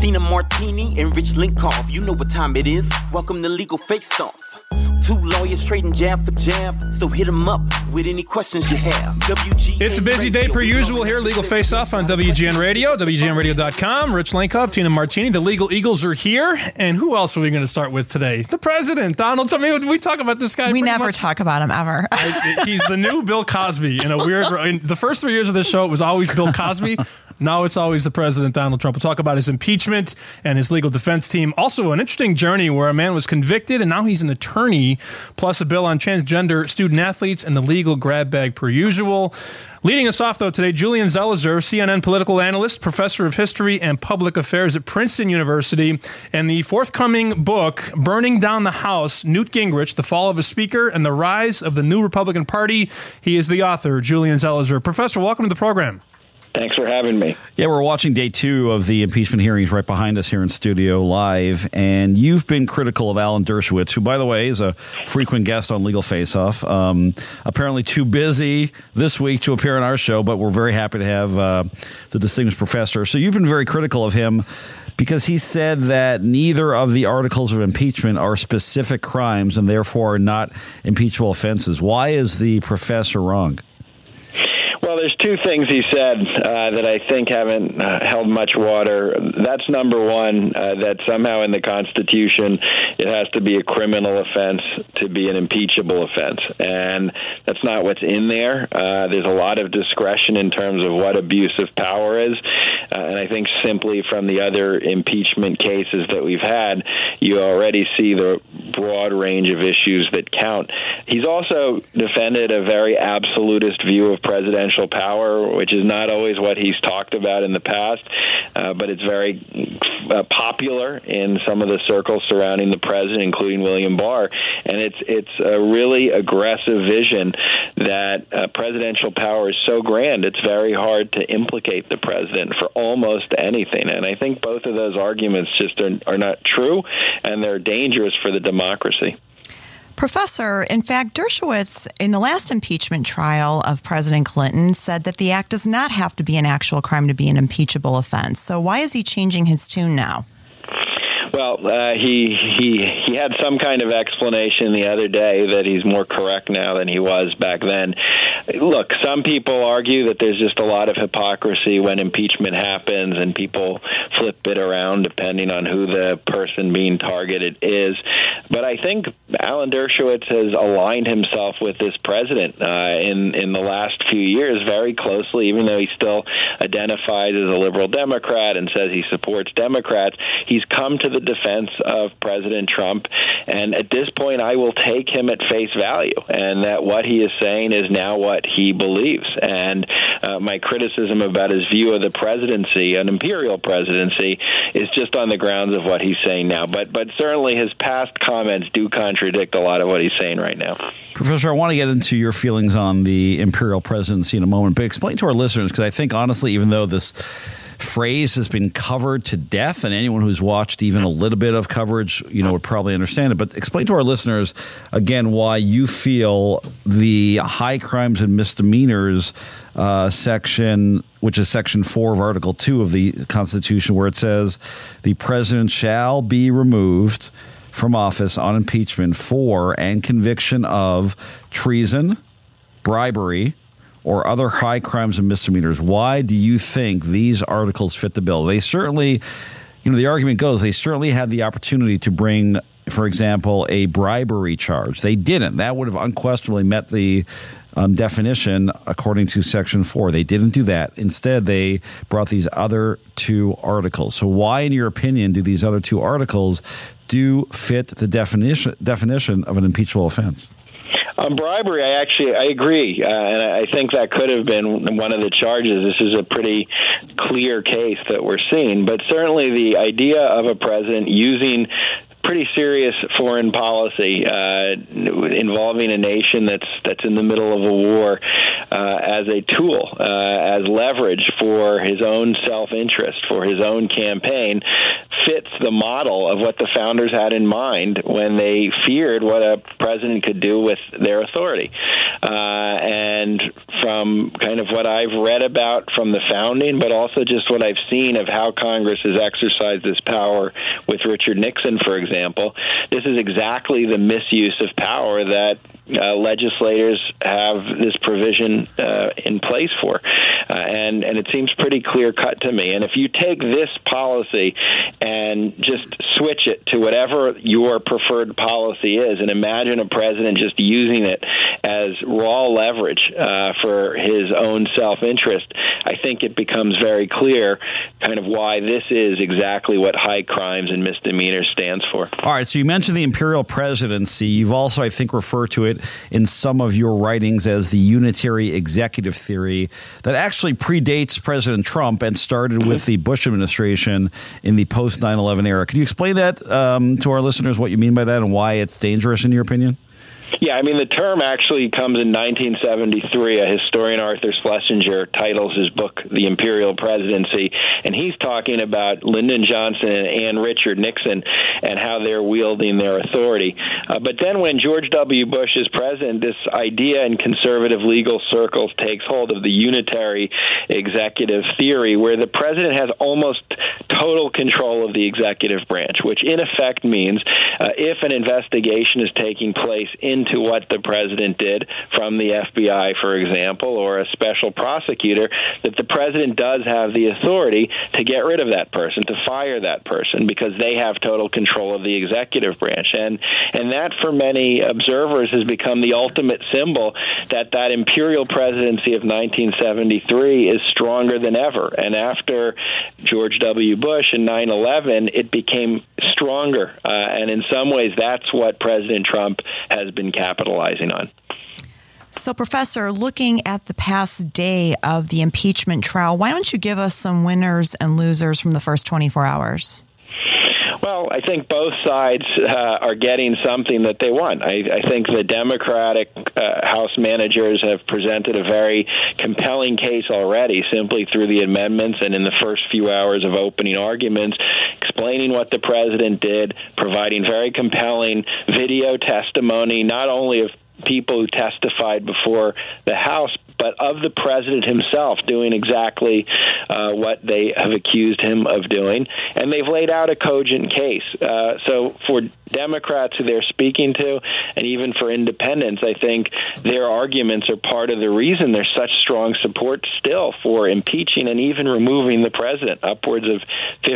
Tina Martini and Rich Linkoff. You know what time it is. Welcome to Legal Face Off. Two lawyers trading jab for jab, so hit them up with any questions you have. WGN It's a busy day per usual here. Legal Face Off on WGN Radio, WGNradio.com. Rich Linkoff, Tina Martini. The Legal Eagles are here. And who else are we going to start with today? The president, Donald Trump. I mean, we talk about this guy. We never talk about him ever. He's the new Bill Cosby in a weird. In the first 3 years of this show, it was always Bill Cosby. Now it's always the president, Donald Trump. We'll talk about his impeachment and his legal defense team. Also, an interesting journey where a man was convicted and now he's an attorney, plus a bill on transgender student athletes and the legal grab bag per usual. Leading us off, though, today, Julian Zelizer, CNN political analyst, professor of history and public affairs at Princeton University, and the forthcoming book, Burning Down the House, Newt Gingrich, The Fall of a Speaker and the Rise of the New Republican Party. He is the author, Julian Zelizer. Professor, welcome to the program. Thanks for having me. Yeah, we're watching day 2 of the impeachment hearings right behind us here in studio live. And you've been critical of Alan Dershowitz, who, by the way, is a frequent guest on Legal Face Off. Apparently too busy this week to appear on our show, but we're very happy to have the distinguished professor. So you've been very critical of him because he said that neither of the articles of impeachment are specific crimes and therefore are not impeachable offenses. Why is the professor wrong? Well, there's two things he said that I think haven't held much water. That's number one, that somehow in the Constitution it has to be a criminal offense to be an impeachable offense. And that's not what's in there. There's a lot of discretion in terms of what abuse of power is. And I think simply from the other impeachment cases that we've had, you already see the broad range of issues that count. He's also defended a very absolutist view of presidential power, which is not always what he's talked about in the past, but it's very popular in some of the circles surrounding the president, including William Barr. And it's a really aggressive vision that presidential power is so grand, it's very hard to implicate the president for almost anything. And I think both of those arguments just are not true, and they're dangerous for the democracy. Professor, in fact, Dershowitz, in the last impeachment trial of President Clinton, said that the act does not have to be an actual crime to be an impeachable offense. So why is he changing his tune now? Well, he had some kind of explanation the other day that he's more correct now than he was back then. Look, some people argue that there's just a lot of hypocrisy when impeachment happens and people flip it around depending on who the person being targeted is. But I think Alan Dershowitz has aligned himself with this president in the last few years very closely, even though he still identifies as a liberal Democrat and says he supports Democrats. He's come to the defense of President Trump, and at this point I will take him at face value, and that what he is saying is now what he believes. And my criticism about his view of the presidency, an imperial presidency, is just on the grounds of what he's saying now. But certainly his past comments do contradict a lot of what he's saying right now. Professor, I want to get into your feelings on the imperial presidency in a moment, but explain to our listeners, because I think honestly, even though this phrase has been covered to death, and anyone who's watched even a little bit of coverage, would probably understand it. But explain to our listeners again why you feel the high crimes and misdemeanors section, which is Section 4 of Article 2 of the Constitution, where it says the president shall be removed from office on impeachment for and conviction of treason, bribery, or other high crimes and misdemeanors. Why do you think these articles fit the bill? They certainly, the argument goes, they certainly had the opportunity to bring, for example, a bribery charge. They didn't. That would have unquestionably met the definition according to Section 4. They didn't do that. Instead, they brought these other two articles. So why, in your opinion, do these other two articles do fit the definition of an impeachable offense? On bribery, I agree, and I think that could have been one of the charges. This is a pretty clear case that we're seeing, but certainly the idea of a president using pretty serious foreign policy involving a nation that's in the middle of a war as a tool, as leverage for his own self-interest, for his own campaign, fits the model of what the founders had in mind when they feared what a president could do with their authority. And from kind of what I've read about from the founding, but also just what I've seen of how Congress has exercised this power with Richard Nixon, for example, this is exactly the misuse of power that legislators have this provision in place for. And it seems pretty clear-cut to me. And if you take this policy and just switch it to whatever your preferred policy is, and imagine a president just using it as raw leverage for his own self-interest, I think it becomes very clear kind of why this is exactly what high crimes and misdemeanors stands for. All right, so you mentioned the imperial presidency. You've also, I think, referred to it in some of your writings as the unitary executive theory that actually predates President Trump and started with the Bush administration in the post 9/11 era. Can you explain that to our listeners, what you mean by that and why it's dangerous in your opinion? Yeah, I mean, the term actually comes in 1973. A historian, Arthur Schlesinger, titles his book The Imperial Presidency, and he's talking about Lyndon Johnson and Richard Nixon and how they're wielding their authority. But then when George W. Bush is president, this idea in conservative legal circles takes hold of the unitary executive theory, where the president has almost total control of the executive branch, which in effect means if an investigation is taking place into what the president did from the FBI, for example, or a special prosecutor, that the president does have the authority to get rid of that person, to fire that person, because they have total control of the executive branch. And that, for many observers, has become the ultimate symbol that that imperial presidency of 1973 is stronger than ever. And after George W. Bush and 9/11, it became stronger. And in some ways, that's what President Trump has been capitalizing on. So, Professor, looking at the past day of the impeachment trial, why don't you give us some winners and losers from the first 24 hours? Well, I think both sides are getting something that they want. I think the Democratic House managers have presented a very compelling case already, simply through the amendments and in the first few hours of opening arguments, explaining what the president did, providing very compelling video testimony, not only of people who testified before the House, but of the president himself doing exactly what they have accused him of doing. And they've laid out a cogent case. So for Democrats who they're speaking to, and even for independents, I think their arguments are part of the reason there's such strong support still for impeaching and even removing the president, upwards of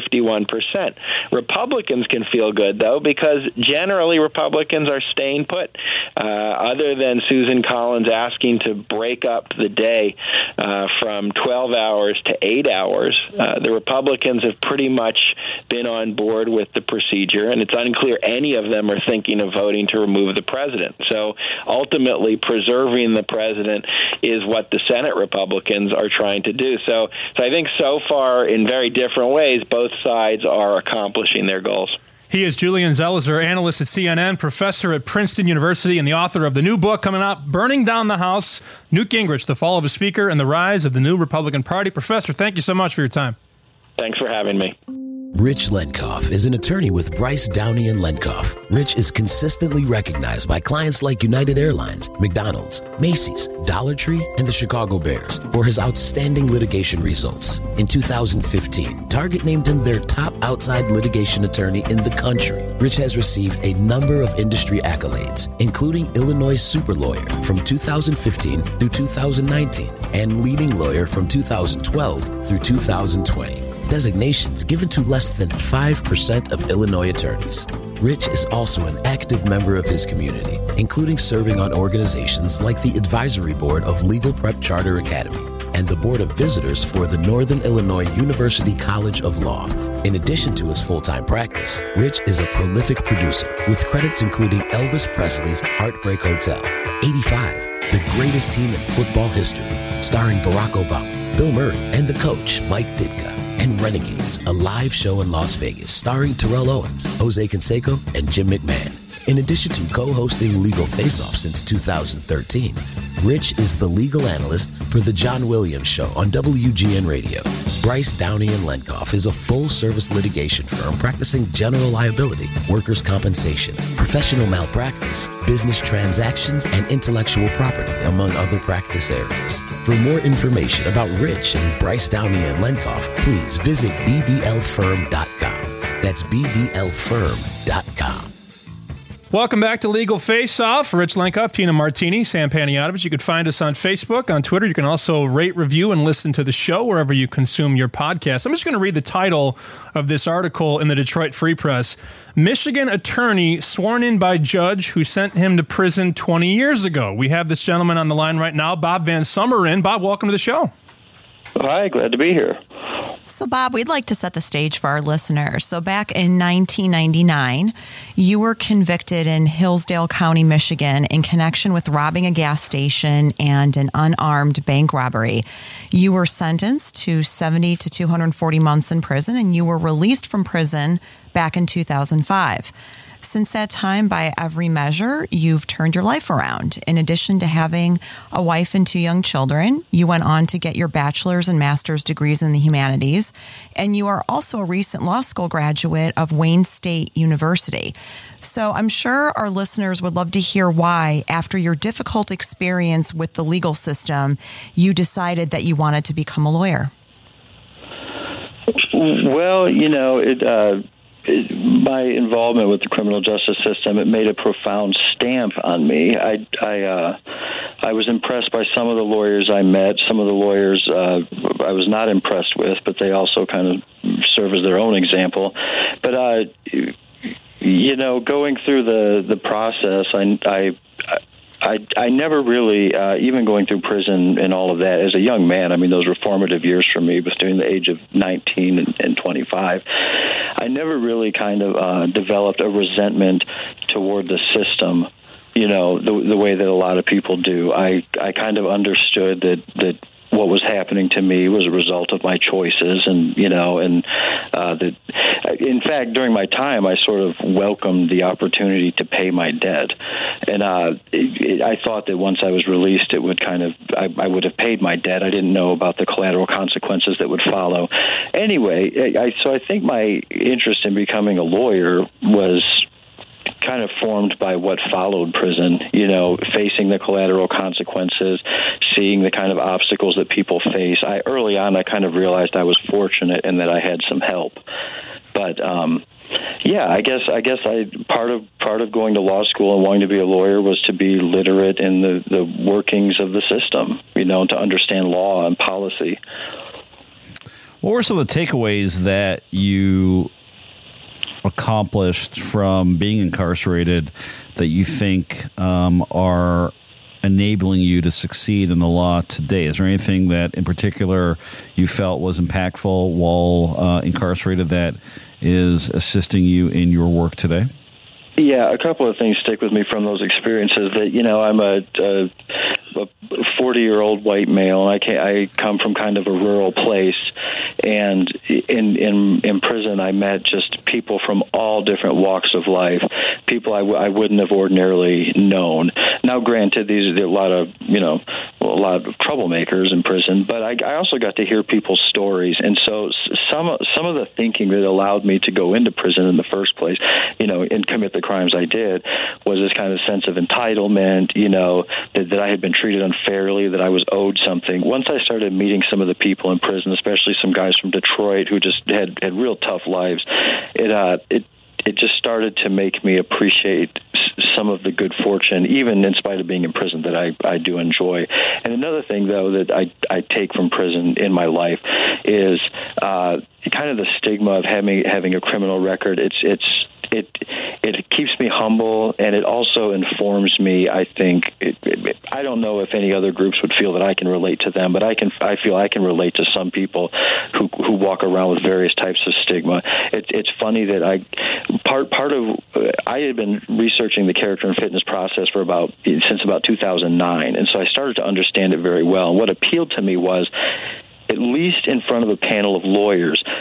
51%. Republicans can feel good, though, because generally Republicans are staying put. Other than Susan Collins asking to break up the day from 12 hours to 8 hours, the Republicans have pretty much been on board with the procedure, and it's unclear any of them are thinking of voting to remove the president. So ultimately, preserving the president is what the Senate Republicans are trying to do. So I think so far, in very different ways, both sides are accomplishing their goals. He is Julian Zelizer, analyst at CNN, professor at Princeton University, and the author of the new book coming out, Burning Down the House, Newt Gingrich, The Fall of a Speaker and the Rise of the New Republican Party. Professor, thank you so much for your time. Thanks for having me. Rich Lenkoff is an attorney with Bryce, Downey & Lenkoff. Rich is consistently recognized by clients like United Airlines, McDonald's, Macy's, Dollar Tree, and the Chicago Bears for his outstanding litigation results. In 2015, Target named him their top outside litigation attorney in the country. Rich has received a number of industry accolades, including Illinois Super Lawyer from 2015 through 2019 and Leading Lawyer from 2012 through 2020. Designations given to less than 5% of Illinois attorneys. Rich is also an active member of his community, including serving on organizations like the Advisory Board of Legal Prep Charter Academy and the Board of Visitors for the Northern Illinois University College of Law. In addition to his full-time practice, Rich is a prolific producer with credits including Elvis Presley's Heartbreak Hotel, 85, The Greatest Team in Football History, starring Barack Obama, Bill Murray, and the coach, Mike Ditka, and Renegades, a live show in Las Vegas starring Terrell Owens, Jose Canseco, and Jim McMahon. In addition to co-hosting Legal Face Off since 2013, Rich is the legal analyst for The John Williams Show on WGN Radio. Bryce, Downey & Lenkoff is a full-service litigation firm practicing general liability, workers' compensation, professional malpractice, business transactions, and intellectual property, among other practice areas. For more information about Rich and Bryce, Downey & Lenkoff, please visit bdlfirm.com. That's bdlfirm.com. Welcome back to Legal Face Off. Rich Lenkoff, Tina Martini, Sam Panayotovich. You can find us on Facebook, on Twitter. You can also rate, review, and listen to the show wherever you consume your podcast. I'm just going to read the title of this article in the Detroit Free Press. Michigan attorney sworn in by judge who sent him to prison 20 years ago. We have this gentleman on the line right now, Bob Van Sumeren. Bob, welcome to the show. Hi, glad to be here. So, Bob, we'd like to set the stage for our listeners. So back in 1999, you were convicted in Hillsdale County, Michigan, in connection with robbing a gas station and an unarmed bank robbery. You were sentenced to 70 to 240 months in prison, and you were released from prison back in 2005. Since that time, by every measure, you've turned your life around. In addition to having a wife and 2 young children, you went on to get your bachelor's and master's degrees in the humanities, and you are also a recent law school graduate of Wayne State University. So I'm sure our listeners would love to hear why, after your difficult experience with the legal system, you decided that you wanted to become a lawyer. Well, my involvement with the criminal justice system, it made a profound stamp on me. I was impressed by some of the lawyers I met. Some of the lawyers I was not impressed with, but they also kind of serve as their own example. But going through the process, I never really, even going through prison and all of that, as a young man, I mean, those were formative years for me between the age of 19 and 25. I never really kind of developed a resentment toward the system, the way that a lot of people do. I kind of understood that what was happening to me was a result of my choices, and that in fact during my time I sort of welcomed the opportunity to pay my debt, and I thought that once I was released it would I would have paid my debt. I didn't know about the collateral consequences that would follow. Anyway, so I think my interest in becoming a lawyer was kind of formed by what followed prison, facing the collateral consequences, seeing the kind of obstacles that people face. Early on, I kind of realized I was fortunate in that I had some help. But I guess part of going to law school and wanting to be a lawyer was to be literate in the workings of the system, to understand law and policy. What were some of the takeaways that you accomplished from being incarcerated that you think are enabling you to succeed in the law today? Is there anything that in particular you felt was impactful while incarcerated that is assisting you in your work today? Yeah, a couple of things stick with me from those experiences. That I'm a 40-year-old white male, and I come from kind of a rural place, and in prison I met just people from all different walks of life, people I wouldn't have ordinarily known. Now, granted, these are a lot of troublemakers in prison, but I also got to hear people's stories, and so some of the thinking that allowed me to go into prison in the first place, and commit the crimes I did, was this kind of sense of entitlement, that I had been treated unfairly, that I was owed something. Once I started meeting some of the people in prison, especially some guys from Detroit who just had real tough lives, it just started to make me appreciate some of the good fortune, even in spite of being in prison, that I do enjoy. And another thing, though, that I take from prison in my life is kind of the stigma of having a criminal record. It keeps me humble, and it also informs me. I think I don't know if any other groups would feel that I can relate to them, but I feel I can relate to some people who walk around with various types of stigma. It's funny that I had been researching the character and fitness process since about 2009, and so I started to understand it very well. And what appealed to me was, at least in front of a panel of lawyers,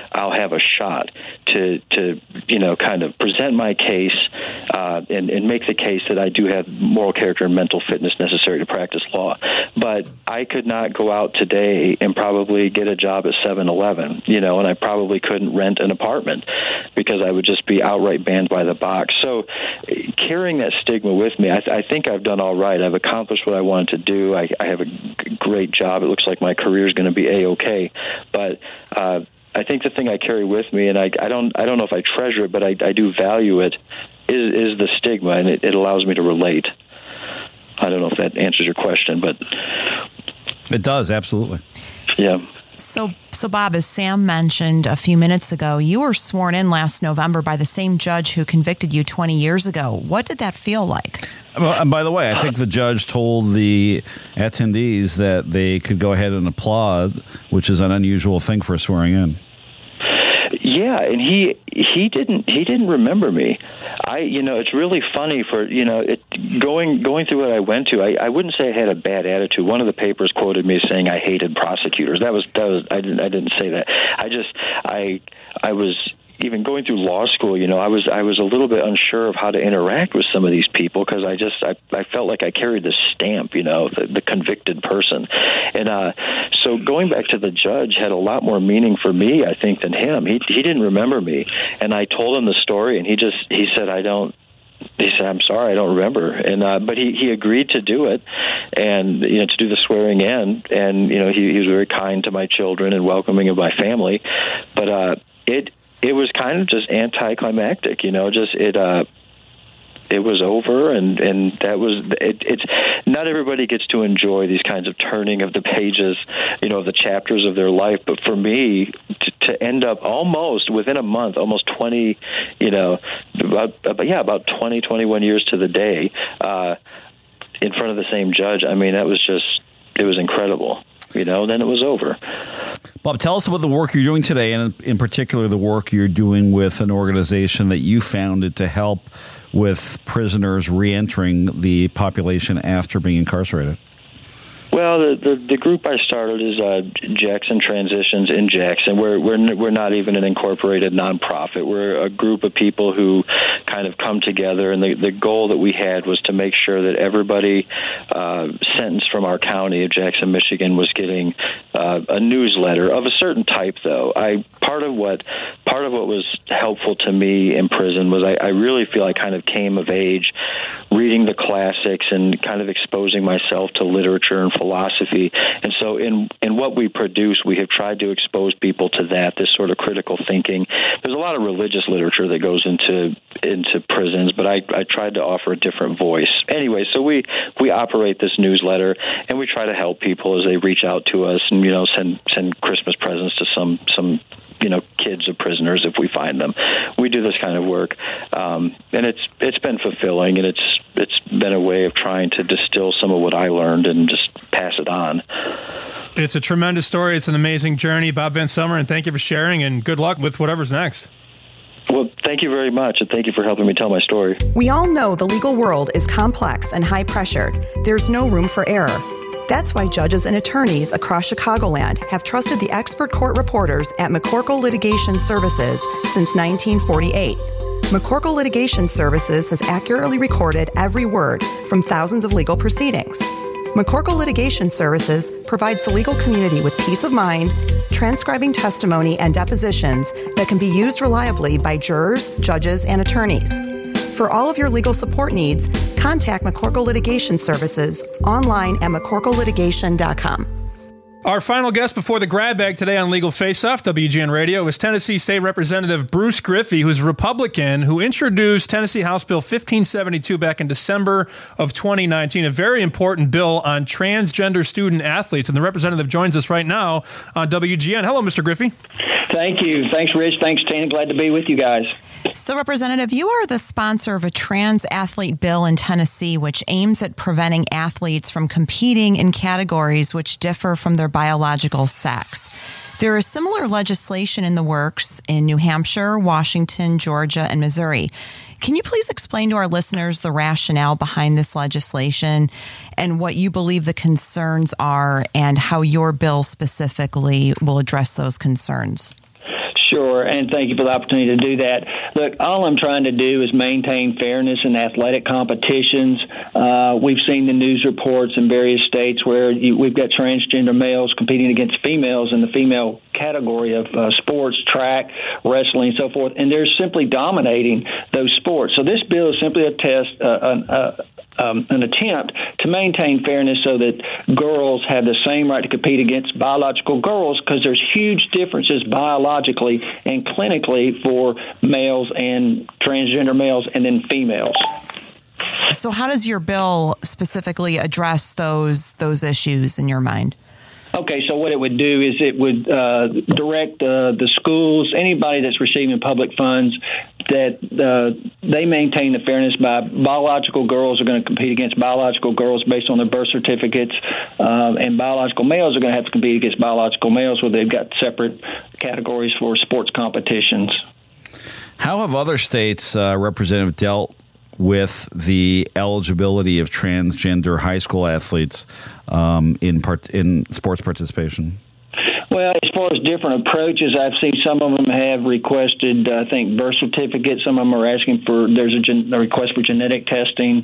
I'll have a shot to kind of present my case and make the case that I do have moral character and mental fitness necessary to practice law. But I could not go out today and probably get a job at 7-Eleven, and I probably couldn't rent an apartment because I would just be outright banned by the box. So carrying that stigma with me, I think I've done all right. I've accomplished what I wanted to do. I have a great job. It looks like my career is going to be A-okay. But I think the thing I carry with me, and I don't know if I treasure it, but I do value it, is the stigma, and it allows me to relate. I don't know if that answers your question, but it does, absolutely. Yeah. So Bob, as Sam mentioned a few minutes ago, you were sworn in last November by the same judge who convicted you 20 years ago. What did that feel like? And by the way, I think the judge told the attendees that they could go ahead and applaud, which is an unusual thing for swearing in. Yeah, and he didn't remember me. It's really funny for going through what I went to. I wouldn't say I had a bad attitude. One of the papers quoted me saying I hated prosecutors. That was I didn't say that. I was even going through law school. I was a little bit unsure of how to interact with some of these people because I felt like I carried this stamp, the convicted person, and so going back to the judge had a lot more meaning for me, I think, than him. He didn't remember me, and I told him the story, and he said He said, "I'm sorry, I don't remember." And but he agreed to do it, and to do the swearing in, and he was very kind to my children and welcoming of my family, but it was kind of just anticlimactic, it was over, and that was it. It's not everybody gets to enjoy these kinds of turning of the pages, the chapters of their life. But for me, to end up almost within a month, almost 20, about 20, 21 years to the day, in front of the same judge. I mean, it was incredible. Then it was over. Bob, tell us about the work you're doing today, and in particular the work you're doing with an organization that you founded to help with prisoners reentering the population after being incarcerated. Well, the group I started is Jackson Transitions in Jackson. We're not even an incorporated nonprofit. We're a group of people who kind of come together, and the goal that we had was to make sure that everybody sentenced from our county of Jackson, Michigan, was getting a newsletter of a certain type. Though part of what was helpful to me in prison was I really feel I kind of came of age reading the classics and kind of exposing myself to literature and philosophy. And so in what we produce, we have tried to expose people to this sort of critical thinking. There's a lot of religious literature that goes into prisons, but I tried to offer a different voice. Anyway, so we operate this newsletter, and we try to help people as they reach out to us and send Christmas presents to some kids of prisoners if we find them. We do this kind of work, and it's been fulfilling, and it's been a way of trying to distill some of what I learned and just pass it on. It's a tremendous story. It's an amazing journey, Bob Van Sommer, and thank you for sharing, and good luck with whatever's next. Well, thank you very much, and thank you for helping me tell my story. We all know the legal world is complex and high-pressured. There's no room for error. That's why judges and attorneys across Chicagoland have trusted the expert court reporters at McCorkle Litigation Services since 1948. McCorkle Litigation Services has accurately recorded every word from thousands of legal proceedings. McCorkle Litigation Services provides the legal community with peace of mind, transcribing testimony and depositions that can be used reliably by jurors, judges, and attorneys. For all of your legal support needs, contact McCorkle Litigation Services online at McCorkleLitigation.com. Our final guest before the grab bag today on Legal Face-Off, WGN Radio, is Tennessee State Representative Bruce Griffey, who's a Republican, who introduced Tennessee House Bill 1572 back in December of 2019, a very important bill on transgender student athletes. And the representative joins us right now on WGN. Hello, Mr. Griffey. Thank you. Thanks, Rich. Thanks, Tina. Glad to be with you guys. So, Representative, you are the sponsor of a trans athlete bill in Tennessee, which aims at preventing athletes from competing in categories which differ from their biological sex. There is similar legislation in the works in New Hampshire, Washington, Georgia, and Missouri. Can you please explain to our listeners the rationale behind this legislation and what you believe the concerns are and how your bill specifically will address those concerns? Sure, and thank you for the opportunity to do that. Look, all I'm trying to do is maintain fairness in athletic competitions. We've seen the news reports in various states where we've got transgender males competing against females in the female category of sports, track, wrestling, and so forth, and they're simply dominating those sports. So this bill is simply an attempt to maintain fairness so that girls have the same right to compete against biological girls, because there's huge differences biologically and clinically for males and transgender males and then females. So how does your bill specifically address those issues in your mind? Okay, so what it would do is it would direct the schools, anybody that's receiving public funds, that they maintain the fairness by biological girls are going to compete against biological girls based on their birth certificates, and biological males are going to have to compete against biological males where they've got separate categories for sports competitions. How have other states, Representative, dealt with the eligibility of transgender high school athletes in sports participation? Well, as far as different approaches, I've seen some of them have requested, I think, birth certificates. Some of them are asking for, there's a request for genetic testing.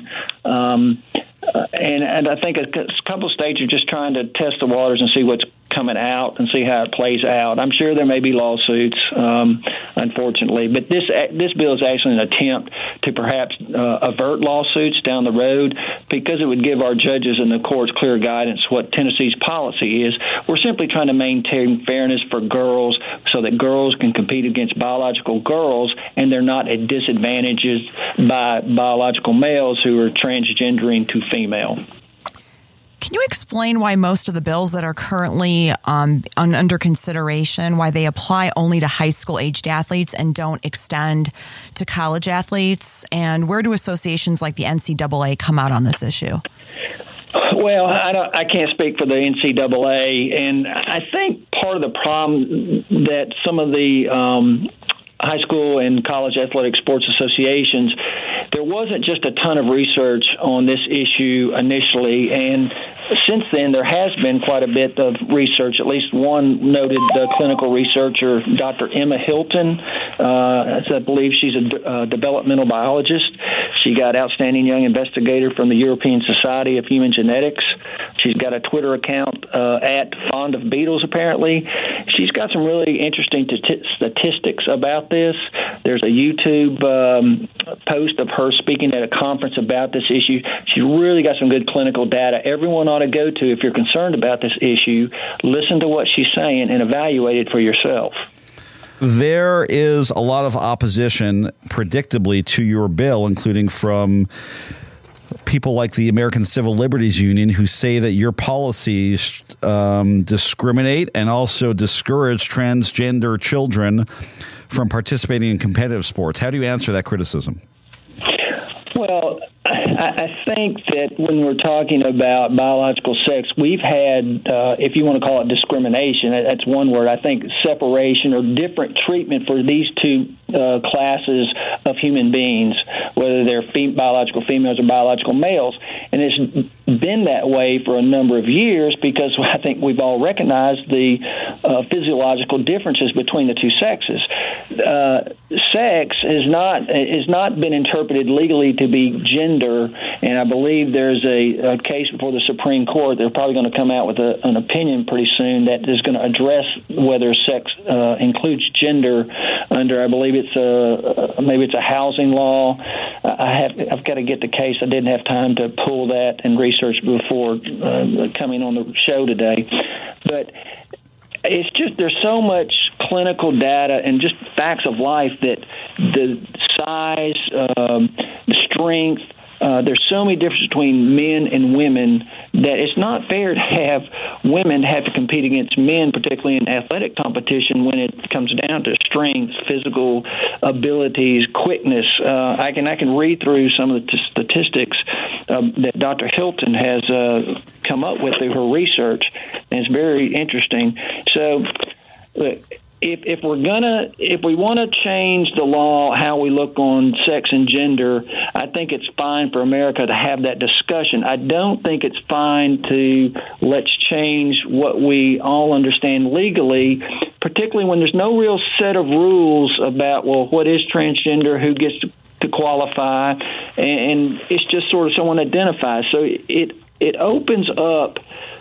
And I think a couple of states are just trying to test the waters and see what's coming out and see how it plays out. I'm sure there may be lawsuits, unfortunately, but this bill is actually an attempt to perhaps avert lawsuits down the road, because it would give our judges and the courts clear guidance what Tennessee's policy is. We're simply trying to maintain fairness for girls so that girls can compete against biological girls and they're not at disadvantages by biological males who are transgendering to female. Can you explain why most of the bills that are currently under consideration, why they apply only to high school aged athletes and don't extend to college athletes? And where do associations like the NCAA come out on this issue? Well, I can't speak for the NCAA, and I think part of the problem that some of the high school and college athletic sports associations, there wasn't just a ton of research on this issue initially, and since then there has been quite a bit of research. At least one noted clinical researcher, Dr. Emma Hilton, I believe she's a developmental biologist. She got Outstanding Young Investigator from the European Society of Human Genetics. She's got a Twitter account at Fond of Beetles, apparently. She's got some really interesting statistics about this. There's a YouTube post of her speaking at a conference about this issue. She's really got some good clinical data. Everyone ought to go to, if you're concerned about this issue, listen to what she's saying and evaluate it for yourself. There is a lot of opposition, predictably, to your bill, including from people like the American Civil Liberties Union, who say that your policies discriminate and also discourage transgender children from participating in competitive sports. How do you answer that criticism? Well, I think that when we're talking about biological sex, we've had, if you want to call it discrimination, that's one word, I think separation or different treatment for these two classes of human beings, whether they're biological females or biological males. And it's been that way for a number of years because I think we've all recognized the physiological differences between the two sexes. Sex is not been interpreted legally to be gender, and I believe there's a case before the Supreme Court. They're probably going to come out with an opinion pretty soon that is going to address whether sex includes gender under, I believe maybe it's a housing law. I've got to get the case. I didn't have time to pull that and research before coming on the show today. But it's just there's so much clinical data and just facts of life that the size, the strength, there's so many differences between men and women that it's not fair to have women have to compete against men, particularly in athletic competition, when it comes down to strength, physical abilities, quickness. I can read through some of the statistics that Dr. Hilton has come up with through her research, and it's very interesting. So, look, if we want to change the law, how we look on sex and gender, I think it's fine for America to have that discussion. I don't think it's fine to let's change what we all understand legally, particularly when there's no real set of rules about, well, what is transgender, who gets to qualify, and it's just sort of someone identifies. So it opens up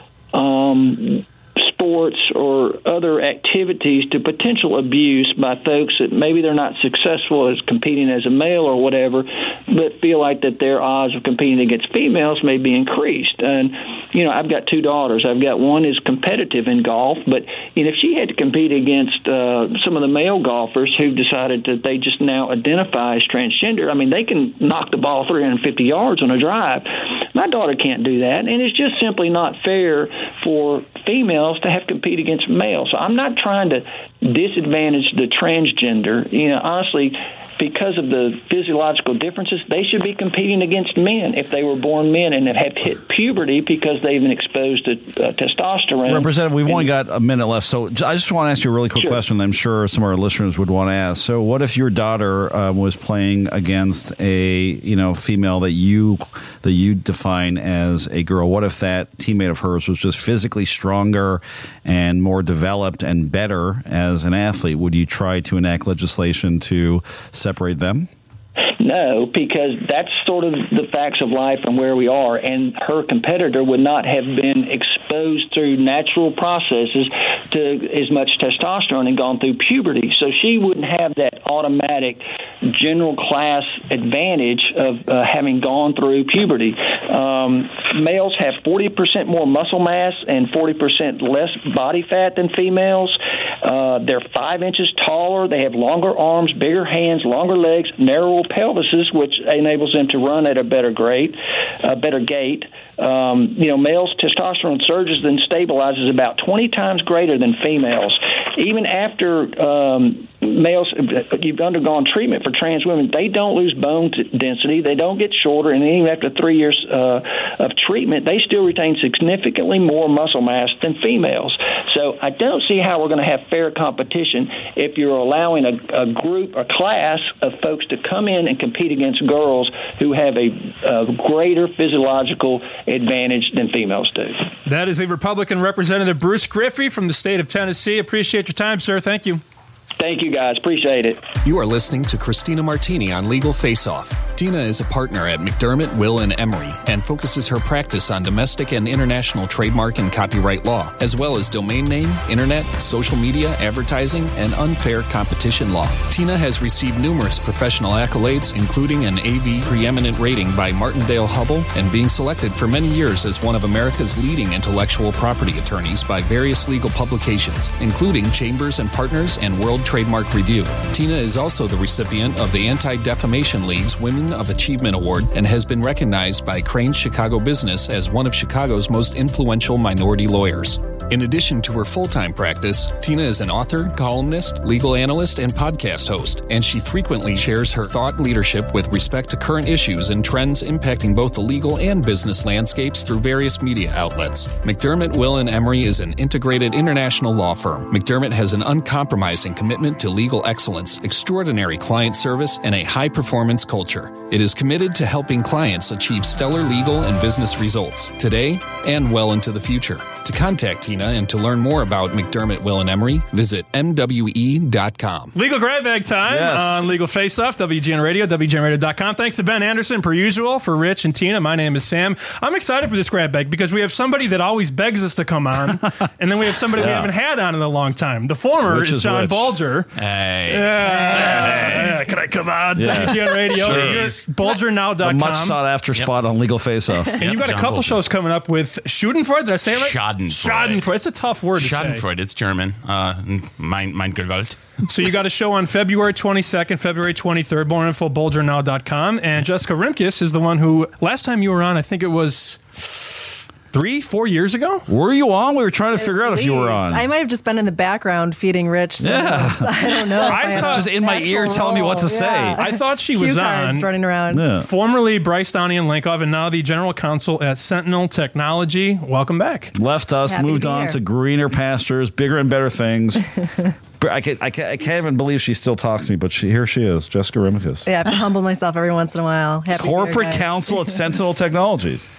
sports or other activities to potential abuse by folks that maybe they're not successful as competing as a male or whatever, but feel like that their odds of competing against females may be increased. And, I've got 2 daughters. I've got one is competitive in golf, but, if she had to compete against some of the male golfers who decided that they just now identify as transgender, I mean, they can knock the ball 350 yards on a drive. My daughter can't do that, and it's just simply not fair for females to have to compete against males. So I'm not trying to disadvantage the transgender. Honestly, because of the physiological differences, they should be competing against men if they were born men and have hit puberty because they've been exposed to testosterone. Representative, we've only got a minute left, so I just want to ask you a really quick question that I'm sure some of our listeners would want to ask. So what if your daughter was playing against a female that you define as a girl? What if that teammate of hers was just physically stronger and more developed and better as an athlete? Would you try to enact legislation to separate them? No, because that's sort of the facts of life and where we are, and her competitor would not have been exposed through natural processes to as much testosterone and gone through puberty. So she wouldn't have that automatic general class advantage of having gone through puberty. Males have 40% more muscle mass and 40% less body fat than females. They're 5 inches taller. They have longer arms, bigger hands, longer legs, narrower pelvises, which enables them to run at a better gait. Males' testosterone surges and stabilizes about 20 times greater than females. Even after males, you've undergone treatment for trans women, they don't lose bone density, they don't get shorter, and even after 3 years of treatment, they still retain significantly more muscle mass than females. So I don't see how we're going to have fair competition if you're allowing a group, a class of folks to come in and compete against girls who have a greater physiological advantage than females do. That is the Republican Representative Bruce Griffey from the state of Tennessee. Appreciate your time, sir. Thank you. Thank you, guys. Appreciate it. You are listening to Christina Martini on Legal Face Off. Tina is a partner at McDermott, Will & Emery and focuses her practice on domestic and international trademark and copyright law, as well as domain name, internet, social media, advertising, and unfair competition law. Tina has received numerous professional accolades, including an AV preeminent rating by Martindale-Hubbell and being selected for many years as one of America's leading intellectual property attorneys by various legal publications, including Chambers and Partners and World Trademark Review. Tina is also the recipient of the Anti-Defamation League's Women of Achievement Award and has been recognized by Crain's Chicago Business as one of Chicago's most influential minority lawyers. In addition to her full-time practice, Tina is an author, columnist, legal analyst, and podcast host, and she frequently shares her thought leadership with respect to current issues and trends impacting both the legal and business landscapes through various media outlets. McDermott, Will & Emery is an integrated international law firm. McDermott has an uncompromising commitment to legal excellence, extraordinary client service, and a high-performance culture. It is committed to helping clients achieve stellar legal and business results today and well into the future. To contact Tina and to learn more about McDermott, Will & Emery, visit MWE.com. Legal grab bag time on Legal Face Off, WGN Radio, WGNRadio.com. Thanks to Ben Anderson, per usual, for Rich and Tina. My name is Sam. I'm excited for this grab bag because we have somebody that always begs us to come on, and then we have somebody we haven't had on in a long time. The former is John Bulger. Hey. Can I come on? WGN Radio. Sure. BulgerNow.com. A much sought after spot on Legal Face Off. And you've got a couple shows coming up with Schadenfreude. Did I say it right? Schadenfreude. It's a tough word to say. Schadenfreude. It's German. Mein Gewalt. So you got a show on February 22nd, February 23rd. More info, BulgerNow.com. And Jessica Rimkus is the one who, last time you were on, I think it was 3-4 years ago? Were you on? We were trying to figure out if you were on. I might have just been in the background feeding Rich. I don't know. I thought just in my ear telling me what to say. I thought she was on. Running around. Yeah. Formerly Bryce Downey and Lenkov, and now the general counsel at Sentinel Technology. Welcome back. Left us, Happy moved to be on here. to greener pastures, bigger and better things. I can't even believe she still talks to me, but here she is, Jessica Rimkus. Yeah, I have to humble myself every once in a while. Happy to be here, Corporate guys. counsel at Sentinel Technologies.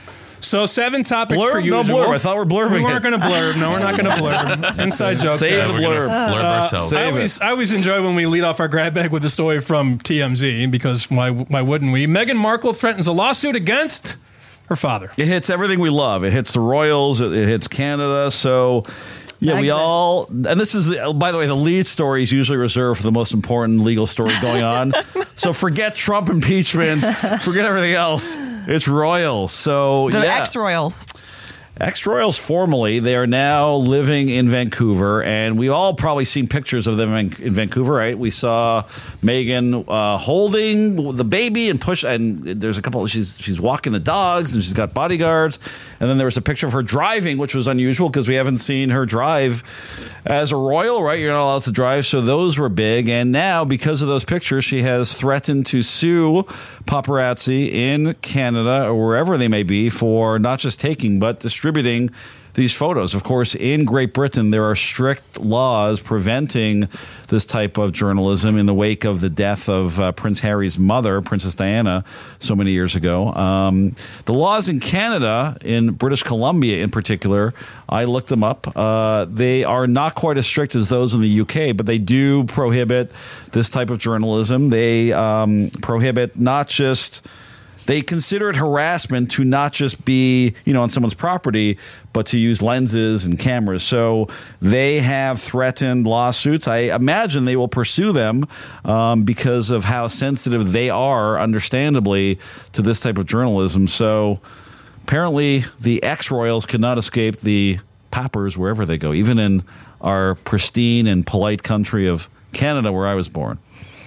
So 7 topics Blurb? per No usual. blurb. I thought we're blurbing We weren't it. going to blurb. No, we're not going to blurb. Inside joke. Save the blurb. Blurb ourselves. I always enjoy when we lead off our grab bag with a story from TMZ, because why wouldn't we? Meghan Markle threatens a lawsuit against her father. It hits everything we love. It hits the royals. It hits Canada. So, yeah, we all. And this is, by the way, the lead story is usually reserved for the most important legal story going on. So forget Trump impeachment. Forget everything else. It's royals. So The ex-royals. Ex-royals formally, they are now living in Vancouver, and we all probably seen pictures of them in Vancouver, right? We saw Meghan holding the baby and there's a couple. She's walking the dogs, and she's got bodyguards, and then there was a picture of her driving, which was unusual because we haven't seen her drive as a royal, right? You're not allowed to drive, so those were big. And now, because of those pictures, she has threatened to sue paparazzi in Canada or wherever they may be for not just taking but distributing these photos. Of course, in Great Britain, there are strict laws preventing this type of journalism in the wake of the death of Prince Harry's mother, Princess Diana, so many years ago. The laws in Canada, in British Columbia in particular, I looked them up. They are not quite as strict as those in the UK, but they do prohibit this type of journalism. They prohibit not just... They consider it harassment to not just be, on someone's property, but to use lenses and cameras. So they have threatened lawsuits. I imagine they will pursue them because of how sensitive they are, understandably, to this type of journalism. So apparently the ex-royals could not escape the pappers wherever they go, even in our pristine and polite country of Canada, where I was born.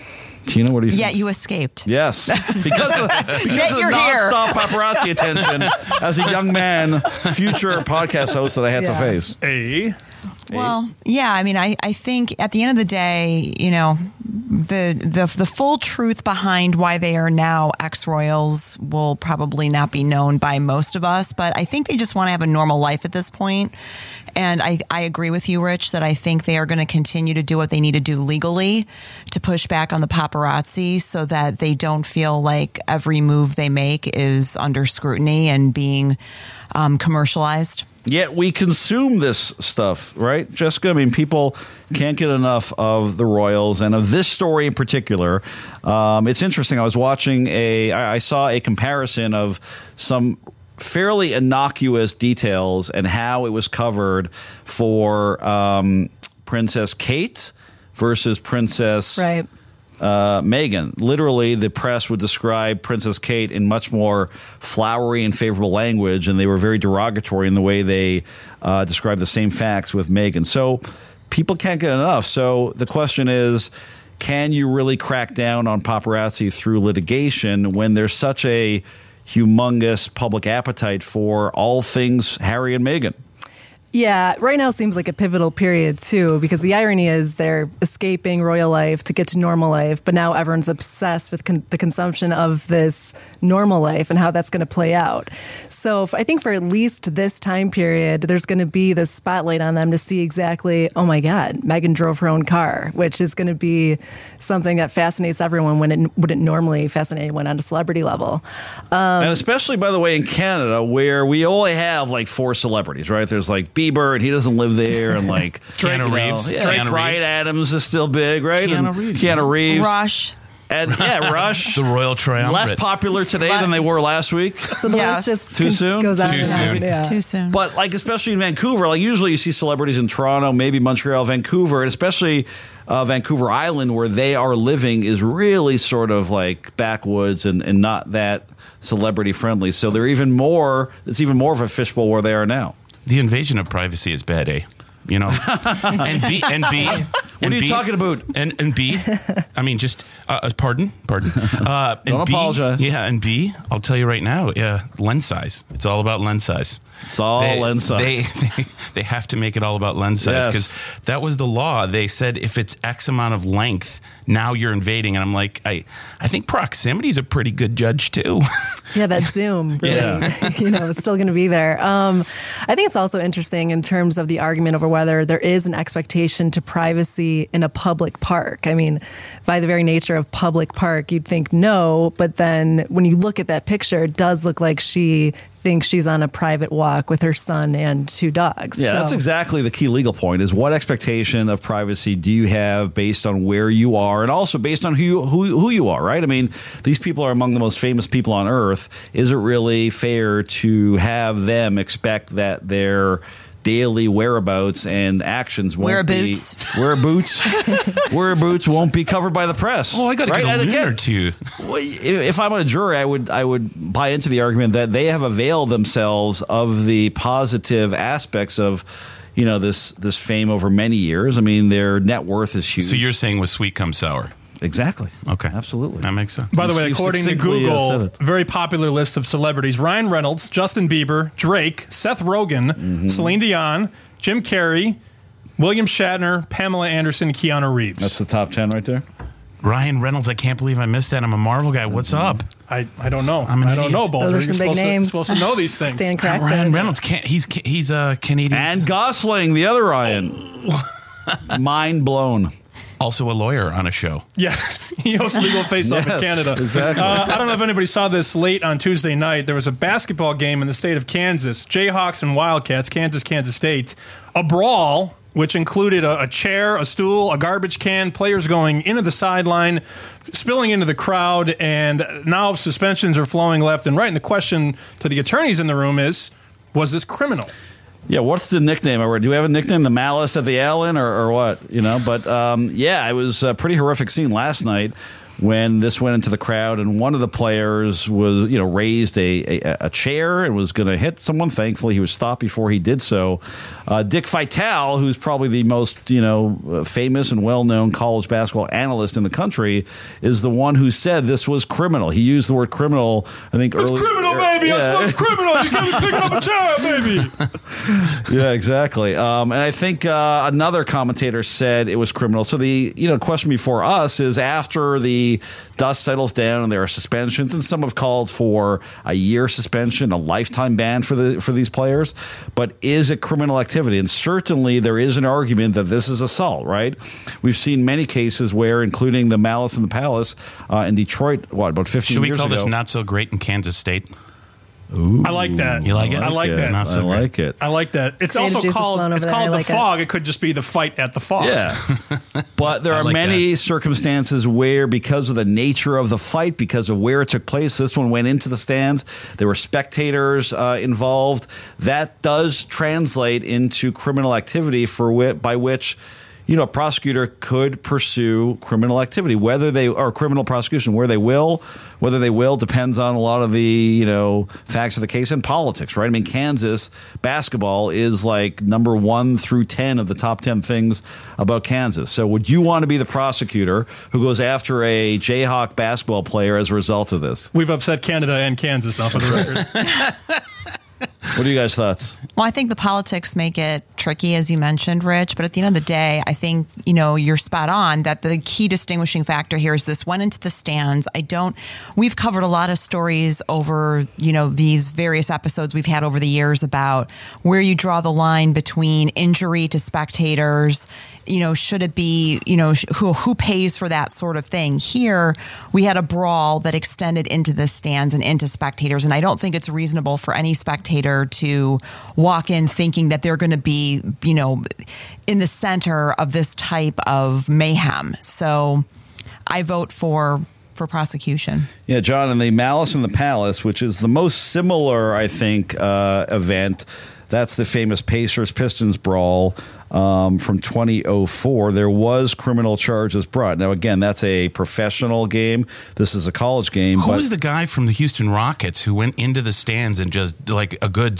Tina, what do you think? Yet you escaped. Yes. Because of you're nonstop paparazzi attention as a young man, future podcast host that I had to face. Well, yeah, I mean, I think at the end of the day, the full truth behind why they are now ex-royals will probably not be known by most of us, but I think they just want to have a normal life at this point. And I agree with you, Rich, that I think they are going to continue to do what they need to do legally to push back on the paparazzi so that they don't feel like every move they make is under scrutiny and being commercialized. Yet we consume this stuff, right, Jessica? I mean, people can't get enough of the royals and of this story in particular. It's interesting. I was watching I saw a comparison of some fairly innocuous details and how it was covered for Princess Kate versus Princess Meghan. Literally, the press would describe Princess Kate in much more flowery and favorable language, and they were very derogatory in the way they described the same facts with Meghan. So people can't get enough. So the question is, can you really crack down on paparazzi through litigation when there's such a humongous public appetite for all things Harry and Meghan? Yeah, right now seems like a pivotal period, too, because the irony is they're escaping royal life to get to normal life, but now everyone's obsessed with the consumption of this normal life and how that's going to play out. So I think for at least this time period, there's going to be this spotlight on them to see exactly, oh my God, Meghan drove her own car, which is going to be something that fascinates everyone when it wouldn't normally fascinate anyone on a celebrity level. And especially, by the way, in Canada, where we only have like 4 celebrities, right? There's like Bieber, and he doesn't live there, and like Keanu Reeves. Drake Wright Adams is still big, right? Keanu Reeves. Rush. And Rush. The Royal Triumvirate. Less popular today than they were last week. So the list just Too soon? goes on Too and on. soon. Yeah. Too soon. But like, especially in Vancouver, like usually you see celebrities in Toronto, maybe Montreal, Vancouver, and especially Vancouver Island, where they are living, is really sort of like backwoods and not that celebrity friendly. So they're even more. It's even more of a fishbowl where they are now. The invasion of privacy is bad, eh? And B. What are you talking about? And B. I mean, just pardon. Don't apologize. Yeah, and B. I'll tell you right now. Yeah, lens size. It's all about lens size. It's all lens size. They have to make it all about lens size because that was the law. They said if it's X amount of length, now you're invading. And I'm like, I think proximity is a pretty good judge too. Yeah, that zoom really, is still going to be there. I think it's also interesting in terms of the argument over whether there is an expectation to privacy privacy in a public park? I mean, by the very nature of public park, you'd think no, but then when you look at that picture, it does look like she thinks she's on a private walk with her son and 2 dogs. Yeah, that's exactly the key legal point, is what expectation of privacy do you have based on where you are and also based on who you are, right? I mean, these people are among the most famous people on earth. Is it really fair to have them expect that their daily whereabouts and actions won't wear boots won't be covered by the press? Oh, I got to get a win or two. If I'm on a jury, I would buy into the argument that they have availed themselves of the positive aspects of, you know, this fame over many years. I mean, their net worth is huge. So you're saying with sweet comes sour. Exactly. Okay. Absolutely. That makes sense. By the way, according to Google, very popular list of celebrities: Ryan Reynolds, Justin Bieber, Drake, Seth Rogen, Celine Dion, Jim Carrey, William Shatner, Pamela Anderson, Keanu Reeves. That's the top 10 right there. Ryan Reynolds, I can't believe I missed that. I'm a Marvel guy. What's up? I don't know. I don't know, Balzer. Those are some big names. Supposed to know these things. Stan corrected. Ryan Reynolds, he's a Canadian. And Gosling, the other Ryan. Mind blown. Also a lawyer on a show. Yes, he hosts Legal Face Off in Canada. Exactly. I don't know if anybody saw this late on Tuesday night. There was a basketball game in the state of Kansas, Jayhawks and Wildcats, Kansas State. A brawl, which included a chair, a stool, a garbage can, players going into the sideline, spilling into the crowd, and now suspensions are flowing left and right. And the question to the attorneys in the room is, was this criminal? Yeah, what's the nickname? Do we have a nickname? The Malice at the Allen or what? You know, but it was a pretty horrific scene last night when this went into the crowd, and one of the players was, you know, raised a chair and was going to hit someone. Thankfully, he was stopped before he did so. Dick Vitale, who's probably the most, you know, famous and well-known college basketball analyst in the country, is the one who said this was criminal. He used the word criminal, I think, earlier. It's criminal, baby! Yeah. I said it's criminal! You can't be picking up a chair, baby! Yeah, exactly. And I think another commentator said it was criminal. So the question before us is, after the dust settles down and there are suspensions, and some have called for a year suspension, a lifetime ban for these players, but is it criminal activity? And certainly there is an argument that this is assault, right? We've seen many cases where, including the Malice in the Palace in Detroit, about 15 years ago. Should we call this not so great in Kansas State? Ooh, I like that. You like it? I like that. Not so I like it. I like that. It's also called the fog. It could just be the fight at the fog. Yeah. But there are many circumstances where, because of the nature of the fight, because of where it took place, this one went into the stands. There were spectators involved. That does translate into criminal activity by which, you know, a prosecutor could pursue criminal activity, criminal prosecution, whether they will depends on a lot of the, you know, facts of the case and politics, right? I mean, Kansas basketball is like number 1 through 10 of the top 10 things about Kansas. So would you want to be the prosecutor who goes after a Jayhawk basketball player as a result of this? We've upset Canada and Kansas now, for the record. What are you guys' thoughts? Well, I think the politics make it tricky, as you mentioned, Rich. But at the end of the day, I think, you know, you're spot on that the key distinguishing factor here is this went into the stands. We've covered a lot of stories over, you know, these various episodes we've had over the years about where you draw the line between injury to spectators. You know, should it be, you know, who pays for that sort of thing? Here, we had a brawl that extended into the stands and into spectators. And I don't think it's reasonable for any spectator to walk in thinking that they're going to be, you know, in the center of this type of mayhem. So I vote for prosecution. Yeah, John, and the Malice in the Palace, which is the most similar, I think, event, that's the famous Pacers-Pistons brawl from 2004. There was criminal charges brought. Now, again, that's a professional game. This is a college game. Who was the guy from the Houston Rockets who went into the stands and just, like, a good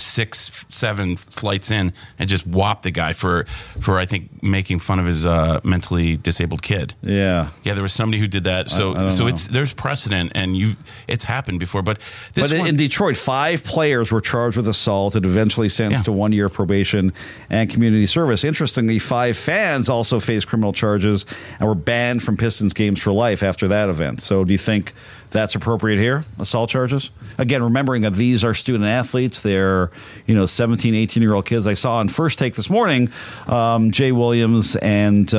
6-7 flights in and just whopped the guy for I think, making fun of his mentally disabled kid? Yeah. Yeah, there was somebody who did that. So there's precedent, and it's happened before. But in Detroit, 5 players were charged with assault and eventually sentenced to 1 year probation and community service. interestingly, 5 fans also faced criminal charges and were banned from Pistons games for life after that event. So do you think that's appropriate here, assault charges? Again, remembering that these are student athletes. They're, 17, 18-year-old kids. I saw on First Take this morning, Jay Williams and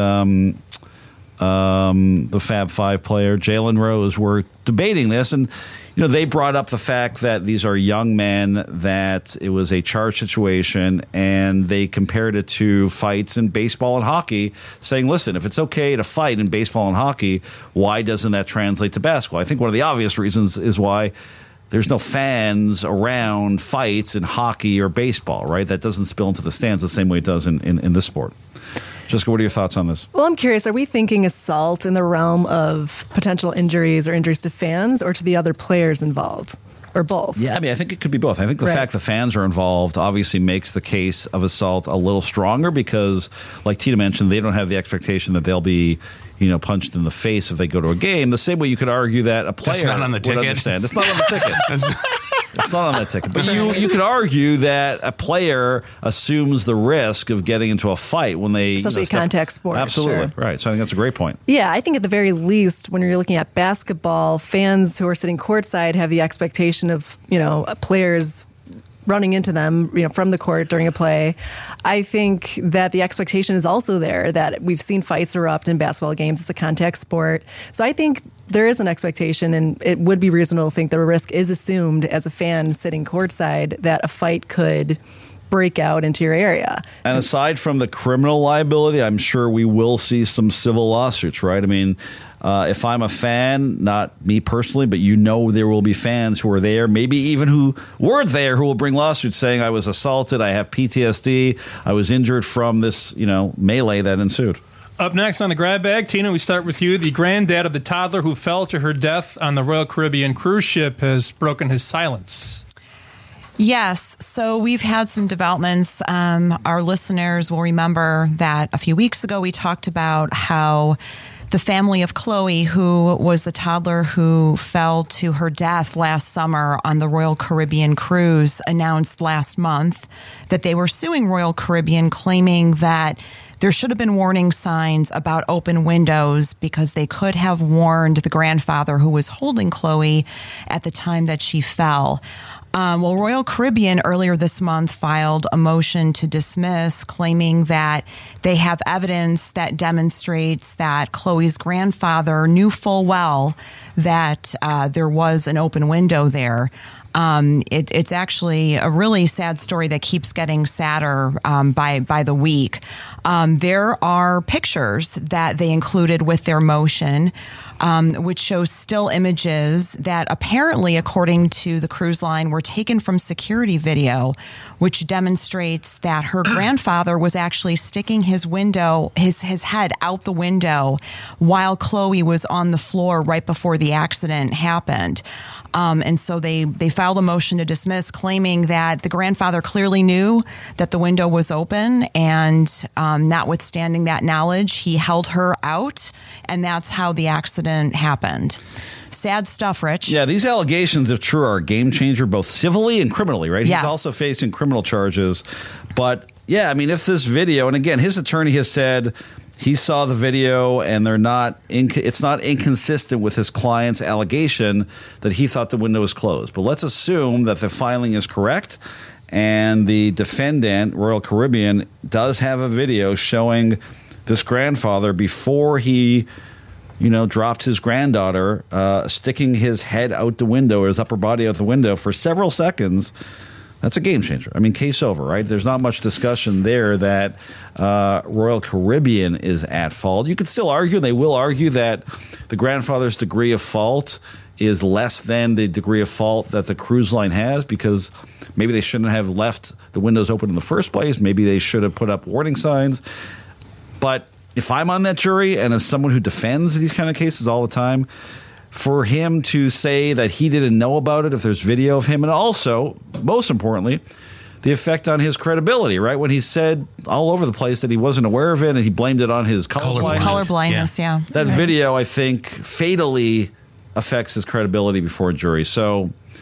the Fab Five player, Jalen Rose, were debating this. And, they brought up the fact that these are young men, that it was a charged situation, and they compared it to fights in baseball and hockey, saying, listen, if it's okay to fight in baseball and hockey, why doesn't that translate to basketball? I think one of the obvious reasons is why there's no fans around fights in hockey or baseball, right? That doesn't spill into the stands the same way it does in this sport. Jessica, what are your thoughts on this? Well, I'm curious, are we thinking assault in the realm of potential injuries or injuries to fans or to the other players involved? Or both? Yeah, I think it could be both. I think the fact the fans are involved obviously makes the case of assault a little stronger because, like Tina mentioned, they don't have the expectation that they'll be punched in the face if they go to a game. The same way you could argue that a player That's not on the ticket. would understand. It's not on the ticket. It's not on that ticket. But you could argue that a player assumes the risk of getting into a fight when they... Especially a contact sport. Absolutely. Sure. Right. So I think that's a great point. Yeah, I think at the very least, when you're looking at basketball, fans who are sitting courtside have the expectation of, players running into them, from the court during a play. I think that the expectation is also there that we've seen fights erupt in basketball games. It's a contact sport. So I think there is an expectation, and it would be reasonable to think that a risk is assumed as a fan sitting courtside that a fight could break out into your area. And aside from the criminal liability, I'm sure we will see some civil lawsuits, right? I mean, if I'm a fan, not me personally, but there will be fans who are there, maybe even who weren't there, who will bring lawsuits saying I was assaulted, I have PTSD, I was injured from this, melee that ensued. Up next on the grab bag, Tina, we start with you. The granddad of the toddler who fell to her death on the Royal Caribbean cruise ship has broken his silence. Yes, so we've had some developments. Our listeners will remember that a few weeks ago we talked about how the family of Chloe, who was the toddler who fell to her death last summer on the Royal Caribbean cruise, announced last month that they were suing Royal Caribbean, claiming that there should have been warning signs about open windows because they could have warned the grandfather who was holding Chloe at the time that she fell. Well, Royal Caribbean earlier this month filed a motion to dismiss, claiming that they have evidence that demonstrates that Chloe's grandfather knew full well that there was an open window there. It's actually a really sad story that keeps getting sadder by the week. There are pictures that they included with their motion, which shows still images that apparently, according to the cruise line, were taken from security video, which demonstrates that her grandfather was actually sticking his head out the window while Chloe was on the floor right before the accident happened. And so they filed a motion to dismiss, claiming that the grandfather clearly knew that the window was open, and notwithstanding that knowledge, he held her out, and that's how the accident happened. Sad stuff, Rich. Yeah, these allegations, if true, are a game changer, both civilly and criminally, right? Yes. He's also facing criminal charges. But, yeah, I mean, if this video, and again, his attorney has said he saw the video and it's not inconsistent with his client's allegation that he thought the window was closed. But let's assume that the filing is correct and the defendant, Royal Caribbean, does have a video showing this grandfather before he dropped his granddaughter, sticking his head out the window, or his upper body out the window for several seconds. That's a game changer. I mean, case over, right? There's not much discussion there that Royal Caribbean is at fault. You could still argue, and they will argue, that the grandfather's degree of fault is less than the degree of fault that the cruise line has, because maybe they shouldn't have left the windows open in the first place. Maybe they should have put up warning signs. But if I'm on that jury, and as someone who defends these kind of cases all the time, for him to say that he didn't know about it, if there's video of him, and also, most importantly, the effect on his credibility, right? When he said all over the place that he wasn't aware of it and he blamed it on his color blindness. Yeah. That video, I think, fatally affects his credibility before a jury. So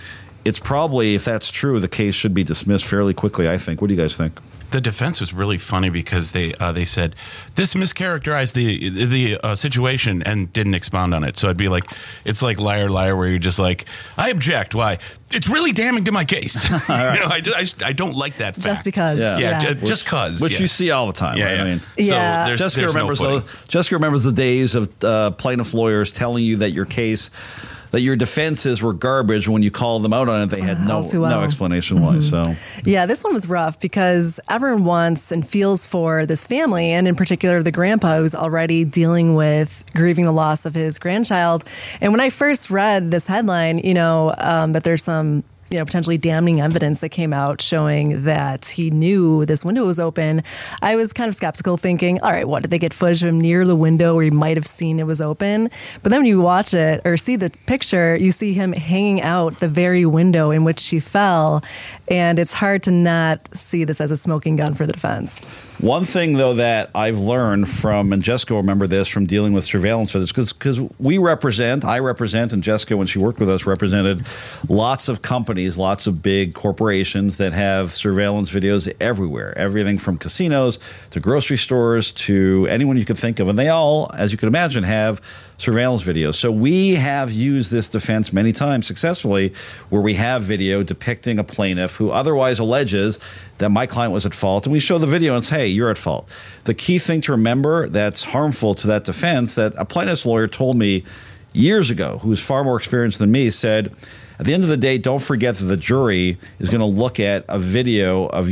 it's probably, if that's true, the case should be dismissed fairly quickly, I think. What do you guys think? The defense was really funny because they said this mischaracterized the situation and didn't expound on it. So I'd be like, it's like liar, where you're just like, I object. Why? It's really damning to my case. Right. I don't like that fact. Just because. Just because. Which you see all the time. Yeah, right? yeah. I mean, Yeah. So Jessica remembers the days of plaintiff lawyers telling you that your defenses were garbage. When you called them out on it, they had no explanation why. So yeah, this one was rough because everyone wants and feels for this family, and in particular the grandpa who's already dealing with grieving the loss of his grandchild. And when I first read this headline, that there's some potentially damning evidence that came out showing that he knew this window was open, I was kind of skeptical, thinking, all right, what, did they get footage of him near the window where he might have seen it was open? But then when you watch it or see the picture, you see him hanging out the very window in which she fell, and it's hard to not see this as a smoking gun for the defense. One thing, though, that I've learned from, and Jessica will remember this from dealing with surveillance for this, because I represent, and Jessica, when she worked with us, represented lots of companies, lots of big corporations that have surveillance videos everywhere, everything from casinos to grocery stores to anyone you could think of. And they all, as you can imagine, have surveillance videos. So we have used this defense many times successfully, where we have video depicting a plaintiff who otherwise alleges that my client was at fault, and we show the video and say, hey, you're at fault. The key thing to remember that's harmful to that defense, that a plaintiff's lawyer told me years ago, who's far more experienced than me, said, at the end of the day, don't forget that the jury is going to look at a video of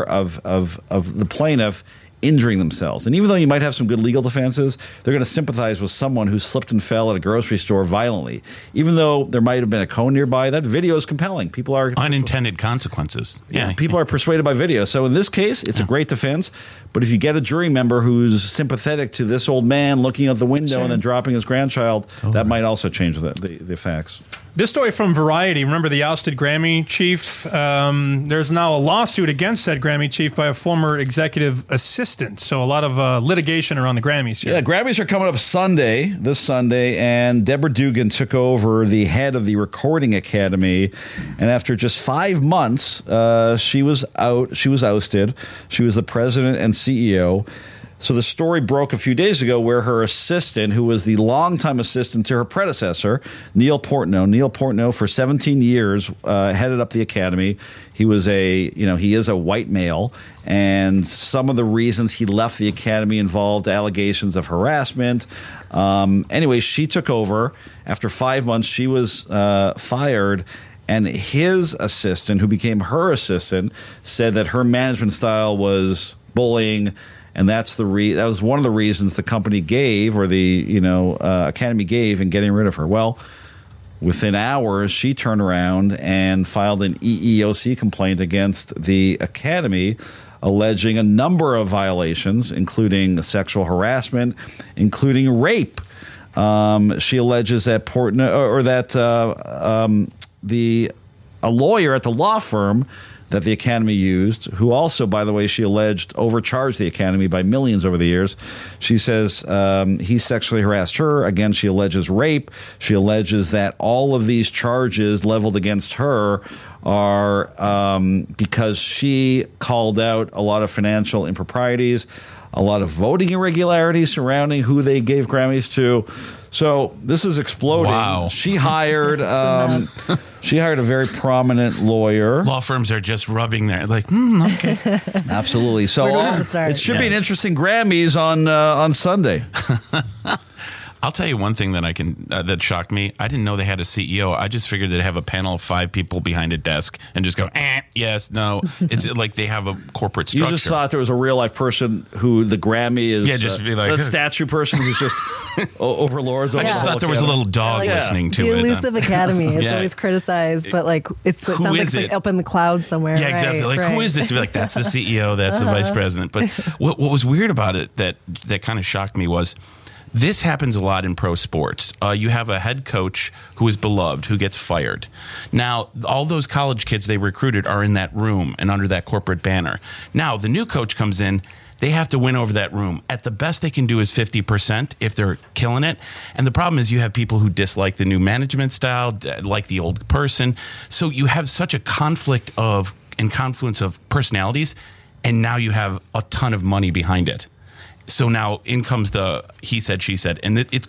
the plaintiff injuring themselves. And even though you might have some good legal defenses, they're going to sympathize with someone who slipped and fell at a grocery store violently. Even though there might have been a cone nearby, that video is compelling. People are unintended consequences. Yeah, people are persuaded by video. So in this case, it's a great defense. But if you get a jury member who's sympathetic to this old man looking out the window and then dropping his grandchild, that might also change the facts. This story from Variety, remember the ousted Grammy chief? There's now a lawsuit against said Grammy chief by a former executive assistant. So a lot of litigation around the Grammys here. Yeah, Grammys are coming up this Sunday, and Deborah Dugan took over the head of the Recording Academy. And after just 5 months, she was ousted. She was the president and CEO. So the story broke a few days ago where her assistant, who was the longtime assistant to her predecessor, Neil Portnow, for 17 years, headed up the academy. He is a white male, and some of the reasons he left the academy involved allegations of harassment. Anyway, she took over. After 5 months, she was fired. And his assistant, who became her assistant, said that her management style was bullying. And that was one of the reasons the company gave, or the academy gave, in getting rid of her. Well, within hours, she turned around and filed an EEOC complaint against the academy, alleging a number of violations, including sexual harassment, including rape. She alleges that a lawyer at the law firm that the academy used, who also, by the way, she alleged overcharged the academy by millions over the years. She says he sexually harassed her. Again, she alleges rape. She alleges that all of these charges leveled against her are because she called out a lot of financial improprieties, a lot of voting irregularities surrounding who they gave Grammys to. So this is exploding. Wow. She hired a very prominent lawyer. Law firms are just rubbing their okay. Absolutely. So it should be an interesting Grammys on Sunday. I'll tell you one thing that shocked me. I didn't know they had a CEO. I just figured they'd have a panel of 5 people behind a desk and just go, yes, no. It's like they have a corporate structure. You just thought there was a real life person who the Grammy is. Yeah, just be like a statue person who's just overlords. I just thought there was a little dog listening to it. The elusive academy is always criticized, but it sounds like it's up in the clouds somewhere. Yeah, exactly. Who is this? You'd be like, that's the CEO, that's the vice president. But what was weird about it that kind of shocked me was, this happens a lot in pro sports. You have a head coach who is beloved, who gets fired. Now, all those college kids they recruited are in that room and under that corporate banner. Now, the new coach comes in. They have to win over that room. At the best they can do is 50% if they're killing it. And the problem is you have people who dislike the new management style, like the old person. So you have such a conflict and confluence of personalities, and now you have a ton of money behind it. So now in comes the he said, she said, and this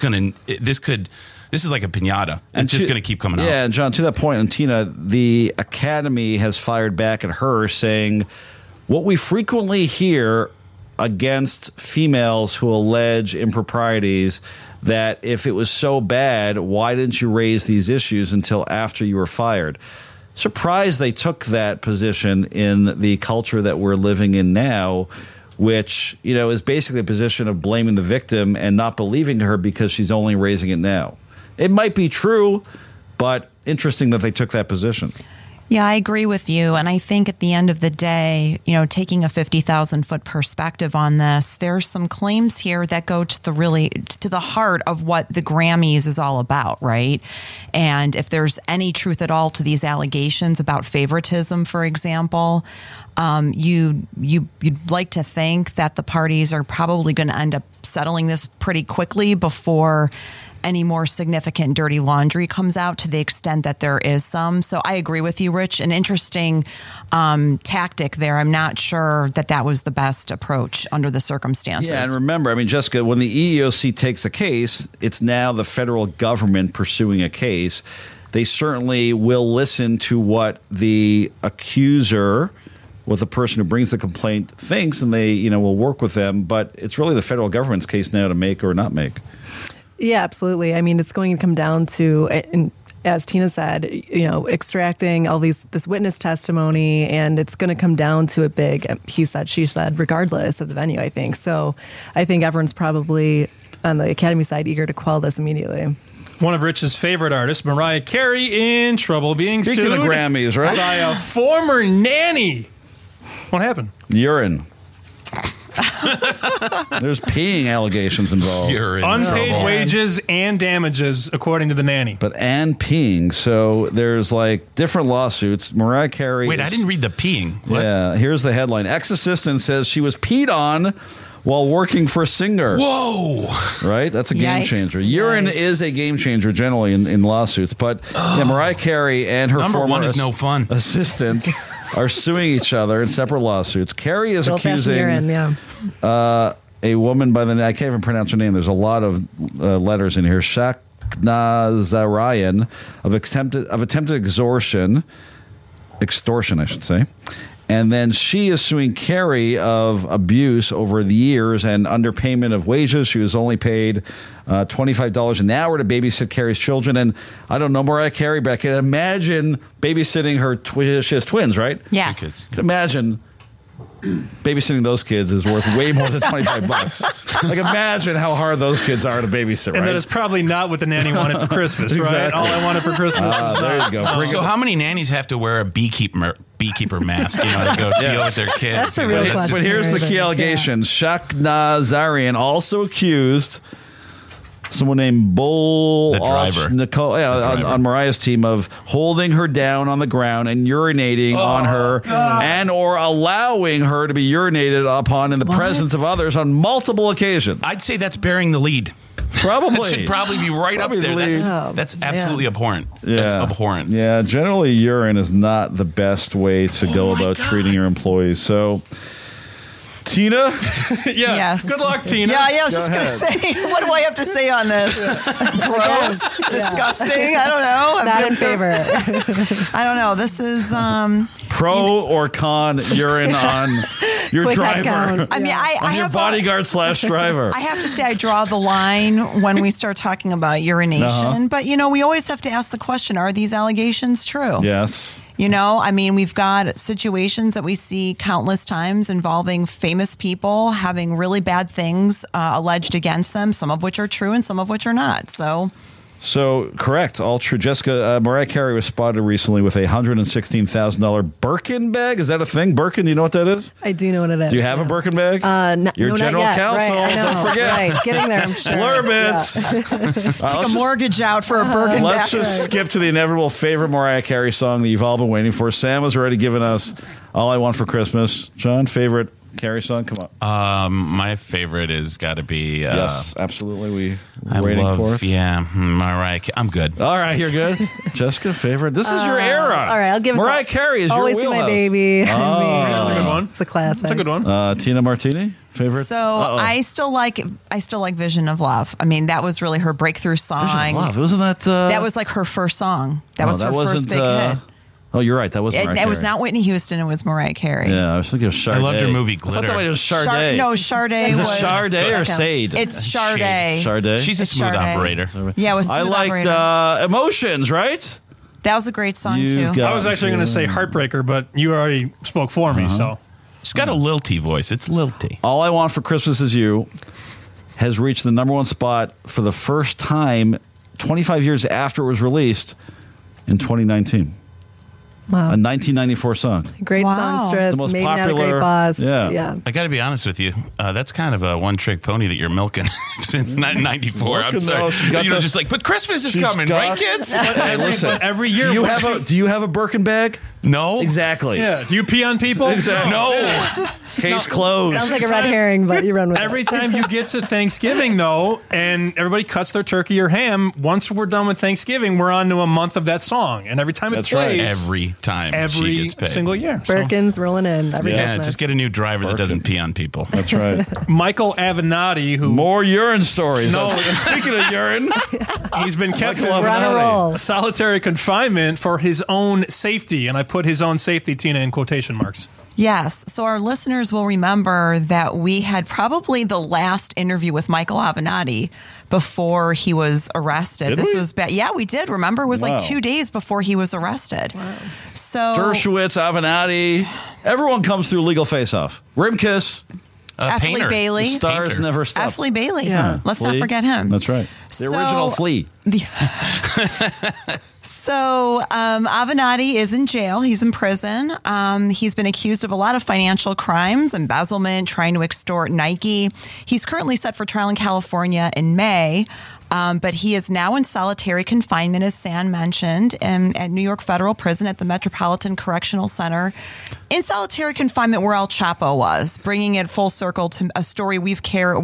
is like a piñata. It's just going to keep coming out. Yeah, and John, to that point, and Tina, the Academy has fired back at her saying what we frequently hear against females who allege improprieties, that if it was so bad, why didn't you raise these issues until after you were fired? Surprised they took that position in the culture that we're living in now, which, is basically a position of blaming the victim and not believing her because she's only raising it now. It might be true, but interesting that they took that position. Yeah, I agree with you. And I think at the end of the day, taking a 50,000-foot perspective on this, there's some claims here that go to the heart of what the Grammys is all about, right? And if there's any truth at all to these allegations about favoritism, for example, you'd like to think that the parties are probably going to end up settling this pretty quickly before any more significant dirty laundry comes out, to the extent that there is some. So I agree with you, Rich. An interesting tactic there. I'm not sure that was the best approach under the circumstances. Yeah, and remember, Jessica, when the EEOC takes a case, it's now the federal government pursuing a case. They certainly will listen to what the accuser, what the person who brings the complaint thinks, and they will work with them. But it's really the federal government's case now to make or not make. Yeah, absolutely. It's going to come down to, as Tina said, extracting all this witness testimony, and it's going to come down to a big he said, she said, regardless of the venue, I think. So I think everyone's probably on the Academy side eager to quell this immediately. One of Rich's favorite artists, Mariah Carey, in trouble being Speaking sued of Grammys, right? by a former nanny. What happened? Urine. There's peeing allegations involved. Unpaid wages and damages, according to the nanny. But and peeing. So there's different lawsuits. Mariah Carey. Wait, I didn't read the peeing. What? Yeah, here's the headline. Ex-assistant says she was peed on while working for Singer. Whoa! Right? That's a game changer. Urine is a game changer generally in lawsuits. But Mariah Carey and her Number former one is no fun. assistant are suing each other in separate lawsuits. Carey is accusing a woman by the name, I can't even pronounce her name. There's a lot of letters in here. Shaknazarian of attempted extortion, I should say. And then she is suing Carey of abuse over the years and underpayment of wages. She was only paid $25 an hour to babysit Carey's children. And I don't know Mariah Carey, but I can imagine babysitting her she has twins, right? Yes. I can imagine babysitting those kids is worth way more than $25. Imagine how hard those kids are to babysit, right? And that is probably not what the nanny wanted for Christmas, Exactly. right? All I wanted for Christmas. There you go. So how many nannies have to wear a beekeeper mask, to go deal with their kids? That's a real question. But here's the key allegation. Shaknazarian also accused someone named Bull the driver. Nicole on Mariah's team of holding her down on the ground and urinating on her and or allowing her to be urinated upon in the presence of others on multiple occasions. I'd say that's bearing the lead. Probably. It should probably be right up there. That's absolutely abhorrent. Yeah. That's abhorrent. Yeah, generally urine is not the best way to go about treating your employees. So, Tina? Yes. Good luck, Tina. Yeah, I was just going to say, what do I have to say on this? Gross, disgusting. I don't know. Not in favor. I don't know. This is pro or con urine on your Quick driver. I mean, I on your have bodyguard / driver. I have to say, I draw the line when we start talking about urination. But we always have to ask the question: are these allegations true? Yes. We've got situations that we see countless times involving famous people having really bad things alleged against them, some of which are true and some of which are not. So, correct. All true. Jessica, Mariah Carey was spotted recently with a $116,000 Birkin bag. Is that a thing? Birkin, do you know what that is? I do know what it is. Do you have a Birkin bag? Your general not yet. counsel. Right, don't forget. Right, getting there, I'm sure. Blurbits. Take a mortgage out for a Birkin Let's bag. just skip to the inevitable favorite Mariah Carey song that you've all been waiting for. Sam has already given us All I Want for Christmas. John, favorite Carrie song, come on. My favorite is got to be. Yes, absolutely. I Waiting love, for it. Yeah, Mariah. I'm good. All right, you're good. Jessica, favorite. This is your era. All right, I'll give it Mariah to Carey is Always your Be wheelhouse. My Baby. That's a good one. It's a classic. That's a good one. Tina Martini, favorite. So I still like Vision of Love. I mean, that was really her breakthrough song. Vision of Love. Wasn't that? That was like her first song. That was her first big hit. Oh, you're right. That wasn't Mariah It was Carey. not Whitney Houston. It was Mariah Carey. Yeah, I was thinking of Sade. I loved her movie I Glitter. thought it was Sade. Sade Is it was. Sade or Sade? It's Sade. Sade. She's a It's smooth Sade. operator. Yeah, it was I Smooth liked Operator. Emotions, right? That was a great song You've too. got- I was actually going to say Heartbreaker, but you already spoke for me, so. She's got a lilty voice. It's lilty. All I Want for Christmas Is You has reached the number one spot for the first time 25 years after it was released in 2019. Wow. A 1994 song. Great Wow. songstress. The most Maybe not a popular- great boss. yeah. I got to be honest with you. That's kind of a one-trick pony that you're milking. Since 94. I'm Milking, sorry. no, she's got You know, the- just like, but Christmas is she's coming, got- right, kids? Hey, listen. Every year. Do you have a Birkin bag? No. Exactly. Yeah. Do you pee on people? Exactly. No. Case closed. Sounds like a red herring, but you run with Every it. time you get to Thanksgiving, though, and everybody cuts their turkey or ham, once we're done with Thanksgiving, we're on to a month of that song. And every time That's it right. plays, Every time she every gets paid. single year. So, Birkins rolling in every Yeah, Christmas. just get a new driver that doesn't pee on people. That's right. Michael Avenatti, who More urine stories. No. And speaking of urine, he's been kept Michael in We're on a Avenatti. roll. solitary confinement for his own safety. And I put his own safety, Tina, in quotation marks. Yes. So our listeners will remember that we had probably the last interview with Michael Avenatti before he was arrested. Did This we? was Yeah, we did. Remember, it was Wow. like 2 days before he was arrested. So Dershowitz, Avenatti, everyone comes through Legal Face Off. Rimkus, Effley Painter. Bailey. the stars Painter. never stop. Effley Bailey. Yeah. Let's Flea. not forget him. That's right. The So- original Flea. So Avenatti is in jail. He's in prison. He's been accused of a lot of financial crimes, embezzlement, trying to extort Nike. He's currently set for trial in California in May. But he is now in solitary confinement, as San mentioned, at New York Federal Prison at the Metropolitan Correctional Center. In solitary confinement where El Chapo was, bringing it full circle to a story we've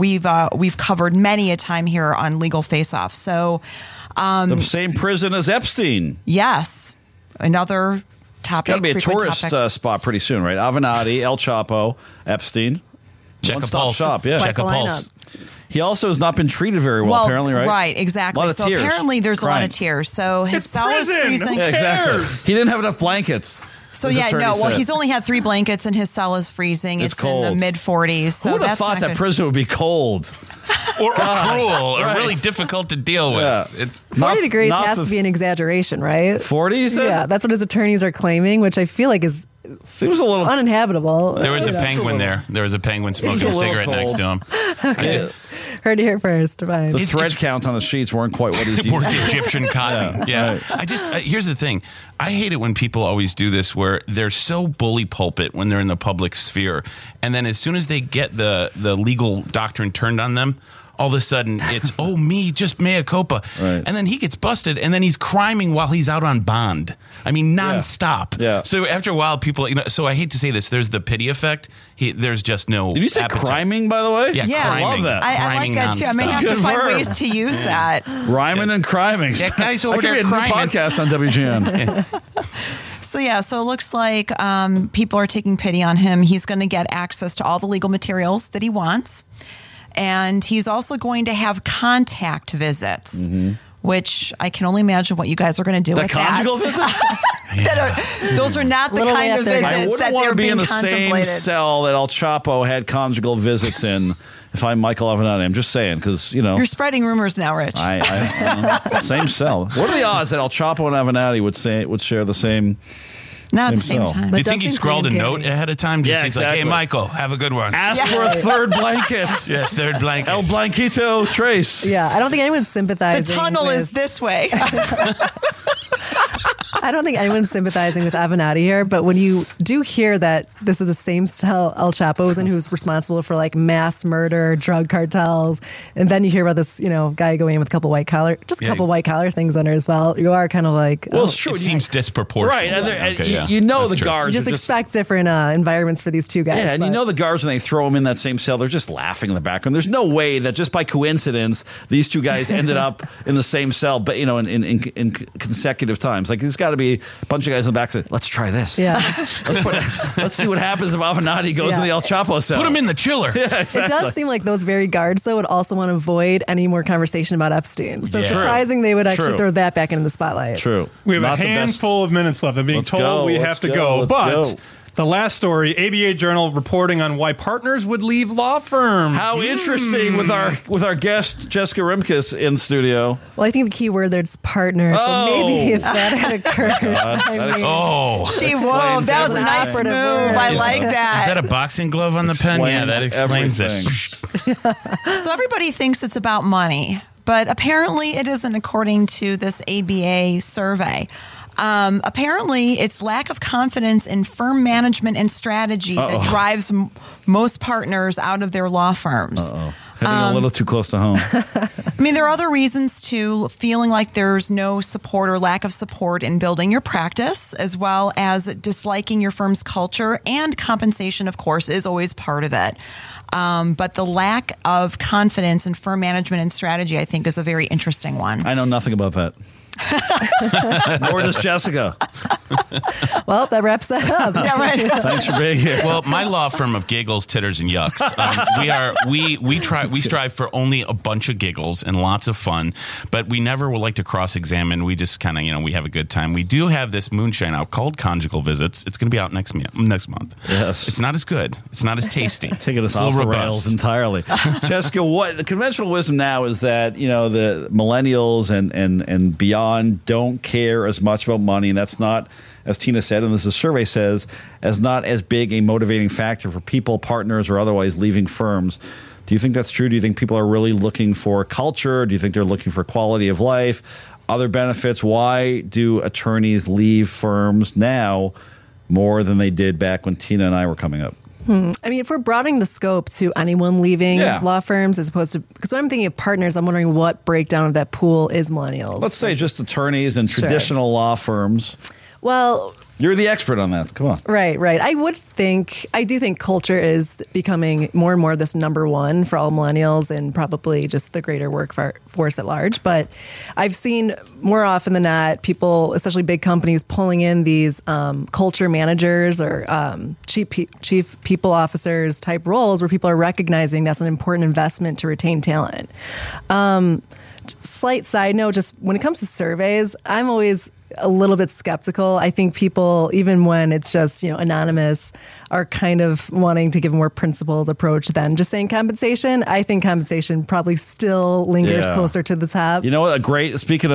covered many a time here on Legal Face Off. So, The same prison as Epstein. yes, another topic. Got to be a frequent tourist topic. spot pretty soon, right? Avenatti, El Chapo, Epstein. Check a One-stop pulse. shop, yeah. Check a Quite the pulse. He also has not been treated very well, apparently, right? Right, A exactly. lot of So tears. apparently there's a lot Crying. of tears. So his It's cell is prison. freezing. Yeah, exactly. He didn't have enough blankets. So his yeah, attorney no. Well, said. he's only had 3 blankets and his cell is freezing. It's It's in the cold. mid 40s. So Who would have that's thought not that good. prison would be cold? Or cruel. Or Right. really difficult to deal with. Yeah. It's 40 degrees has to be an exaggeration, right? 40, you said? Yeah, that's what his attorneys are claiming, which I feel like is Seems a little... uninhabitable. There was You a know. penguin there. There was a penguin smoking a little cigarette next to him. Heard it here first. Fine. The thread count on the sheets weren't quite what he's used Or to. the Egyptian cotton. Yeah. right. Here's the thing. I hate it when people always do this where they're so bully pulpit when they're in the public sphere. And then as soon as they get the legal doctrine turned on them, all of a sudden it's, oh, me, just mea culpa. Right. And then he gets busted and then he's criming while he's out on bond. I mean, nonstop. Yeah. So after a while, people, so I hate to say this, there's the pity effect. There's just no Did you say appetite. criming, by the way? Yeah, Yeah. criming. I love that. I like Criming that too. I may nonstop. have to Good find verb. ways to use that. Rhyming and criming. That guy's over That could there be a new criming. podcast on WGN. So yeah, so it looks like people are taking pity on him. He's going to get access to all the legal materials that he wants. And he's also going to have contact visits, which I can only imagine what you guys are going to do The with conjugal that. visits? Those are not the Little kind of way up there, visits guys. I that wouldn't want they're to be being in the same contemplated. cell that El Chapo had conjugal visits in if I'm Michael Avenatti. I'm just saying, because, you know, You're spreading rumors now, Rich. same cell. What are the odds that El Chapo and Avenatti would share the same? Not at the same same cell. time. Do you think he doesn't scrawled a claim note Gary. ahead of time? Just Yeah, he's like, exactly. hey, Michael, have a good one. Ask for a third blanket. Yeah, third blanket. El Blanquito Trace. Yeah, I don't think anyone's The sympathizing. tunnel with- is this way. I don't think anyone's sympathizing with Avenatti here, but when you do hear that this is the same cell El Chapo was in who's responsible for like mass murder, drug cartels, and then you hear about this, guy going in with a couple white collar things under his belt, you are kind of like, well, it's true. It seems disproportionate. Right. The guards. You just expect different environments for these two guys. Yeah, and the guards, when they throw them in that same cell, they're just laughing in the background. There's no way that just by coincidence, these two guys ended up in the same cell, but in consecutive times. Like there's got to be a bunch of guys in the back saying, "Let's try this. Yeah, let's see what happens if Avenatti goes in the El Chapo cell. Put him in the chiller." Yeah, exactly. It does seem like those very guards, though, would also want to avoid any more conversation about Epstein. So it's surprising they would actually throw that back into the spotlight. True. We have a handful of minutes left. I'm being told we have to go. But the last story, ABA Journal reporting on why partners would leave law firms. How interesting with our guest Jessica Rimkus in studio. Well, I think the key word there is partner. So maybe if that had occurred, that was a nice move. I like that. Is that a boxing glove on the pen? Yeah, that explains it. So everybody thinks it's about money, but apparently it isn't, according to this ABA survey. Apparently, it's lack of confidence in firm management and strategy that drives most partners out of their law firms. Hitting a little too close to home. I mean, there are other reasons too, feeling like there's no support or lack of support in building your practice, as well as disliking your firm's culture, and compensation, of course, is always part of it. But the lack of confidence in firm management and strategy, I think, is a very interesting one. I know nothing about that. Nor does Jessica. Well, that wraps that up. Yeah, right. Thanks for being here. Well, my law firm of giggles, titters, and yucks. We strive for only a bunch of giggles and lots of fun, but we never would like to cross-examine. We just kind of, we have a good time. We do have this moonshine out called Conjugal Visits. It's going to be out next month. Yes. It's not as good. It's not as tasty. Taking us off the rails entirely. Jessica, what the conventional wisdom now is that, the millennials and beyond don't care as much about money, and that's not, as Tina said, and as the survey says, as not as big a motivating factor for people, partners, or otherwise leaving firms. Do you think that's true? Do you think people are really looking for culture? Do you think they're looking for quality of life, other benefits? Why do attorneys leave firms now more than they did back when Tina and I were coming up? I mean, if we're broadening the scope to anyone leaving law firms as opposed to, because when I'm thinking of partners, I'm wondering what breakdown of that pool is millennials. Let's say just attorneys and traditional law firms. Well, you're the expert on that. Come on. Right. I do think culture is becoming more and more this number one for all millennials and probably just the greater workforce at large. But I've seen more often than not people, especially big companies, pulling in these culture managers or chief people officers type roles where people are recognizing that's an important investment to retain talent. Slight side note, just when it comes to surveys, I'm always a little bit skeptical. I think people, even when it's just, anonymous, are kind of wanting to give a more principled approach than just saying compensation. I think compensation probably still lingers closer to the top. You know what? Speaking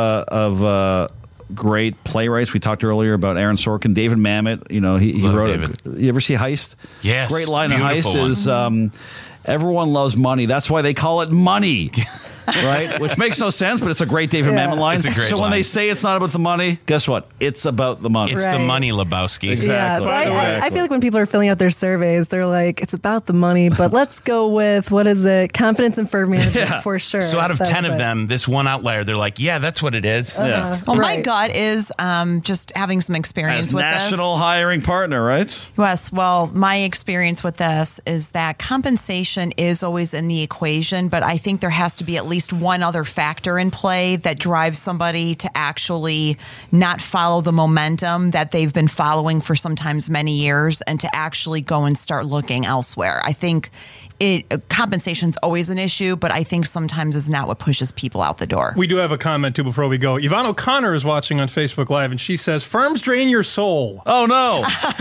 of great playwrights, we talked earlier about Aaron Sorkin, David Mamet. He wrote David. You ever see Heist? Yes. Great line in Heist one. is everyone loves money. That's why they call it money. Right? Which makes no sense, but it's a great David Mamet line. It's a great so when line. they say it's not about the money, guess what? It's about the money. It's the money, Lebowski. Exactly. Yeah, so I feel like when people are filling out their surveys, they're like, it's about the money, but let's go with, confidence in firm management for sure. So out of 10 of them, this one outlier, they're like, yeah, that's what it is. Yeah. Well, my gut is just having some experience with national this. hiring partner, right? Yes. Well, my experience with this is that compensation is always in the equation, but I think there has to be at least one other factor in play that drives somebody to actually not follow the momentum that they've been following for sometimes many years and to actually go and start looking elsewhere. I think compensation's always an issue, but I think sometimes is not what pushes people out the door. We do have a comment too before we go. Yvonne O'Connor is watching on Facebook Live, and she says, "Firms drain your soul." Oh no!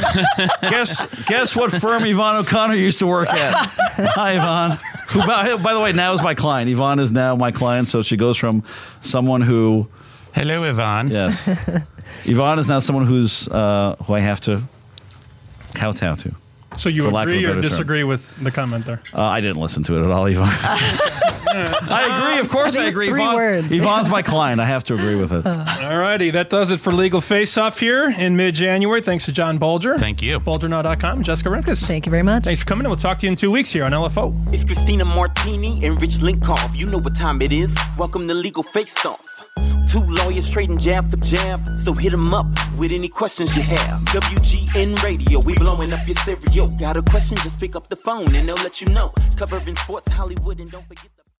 guess what firm Yvonne O'Connor used to work at? Hi, Yvonne. Who, by the way, now is my client. Yvonne is now my client, so she goes from someone who. Hello, Yvonne. Yes, Yvonne is now someone who I have to kowtow to. So you agree or disagree with the comment there? I didn't listen to it at all, Yvonne. I agree. Of course, I agree. 3 words. Yvonne's my client. I have to agree with it. All righty, that does it for Legal Face Off here in mid-January. Thanks to John Bolger. Thank you. BolgerNow.com. Jessica Remkus. Thank you very much. Thanks for coming, and we'll talk to you in 2 weeks here on LFO. It's Christina Martini and Rich Linkoff. You know what time it is. Welcome to Legal Face Off. 2 lawyers trading jab for jab, so hit them up with any questions you have. WGN Radio, we blowing up your stereo. Got a question, just pick up the phone and they'll let you know. Covering sports, Hollywood, and don't forget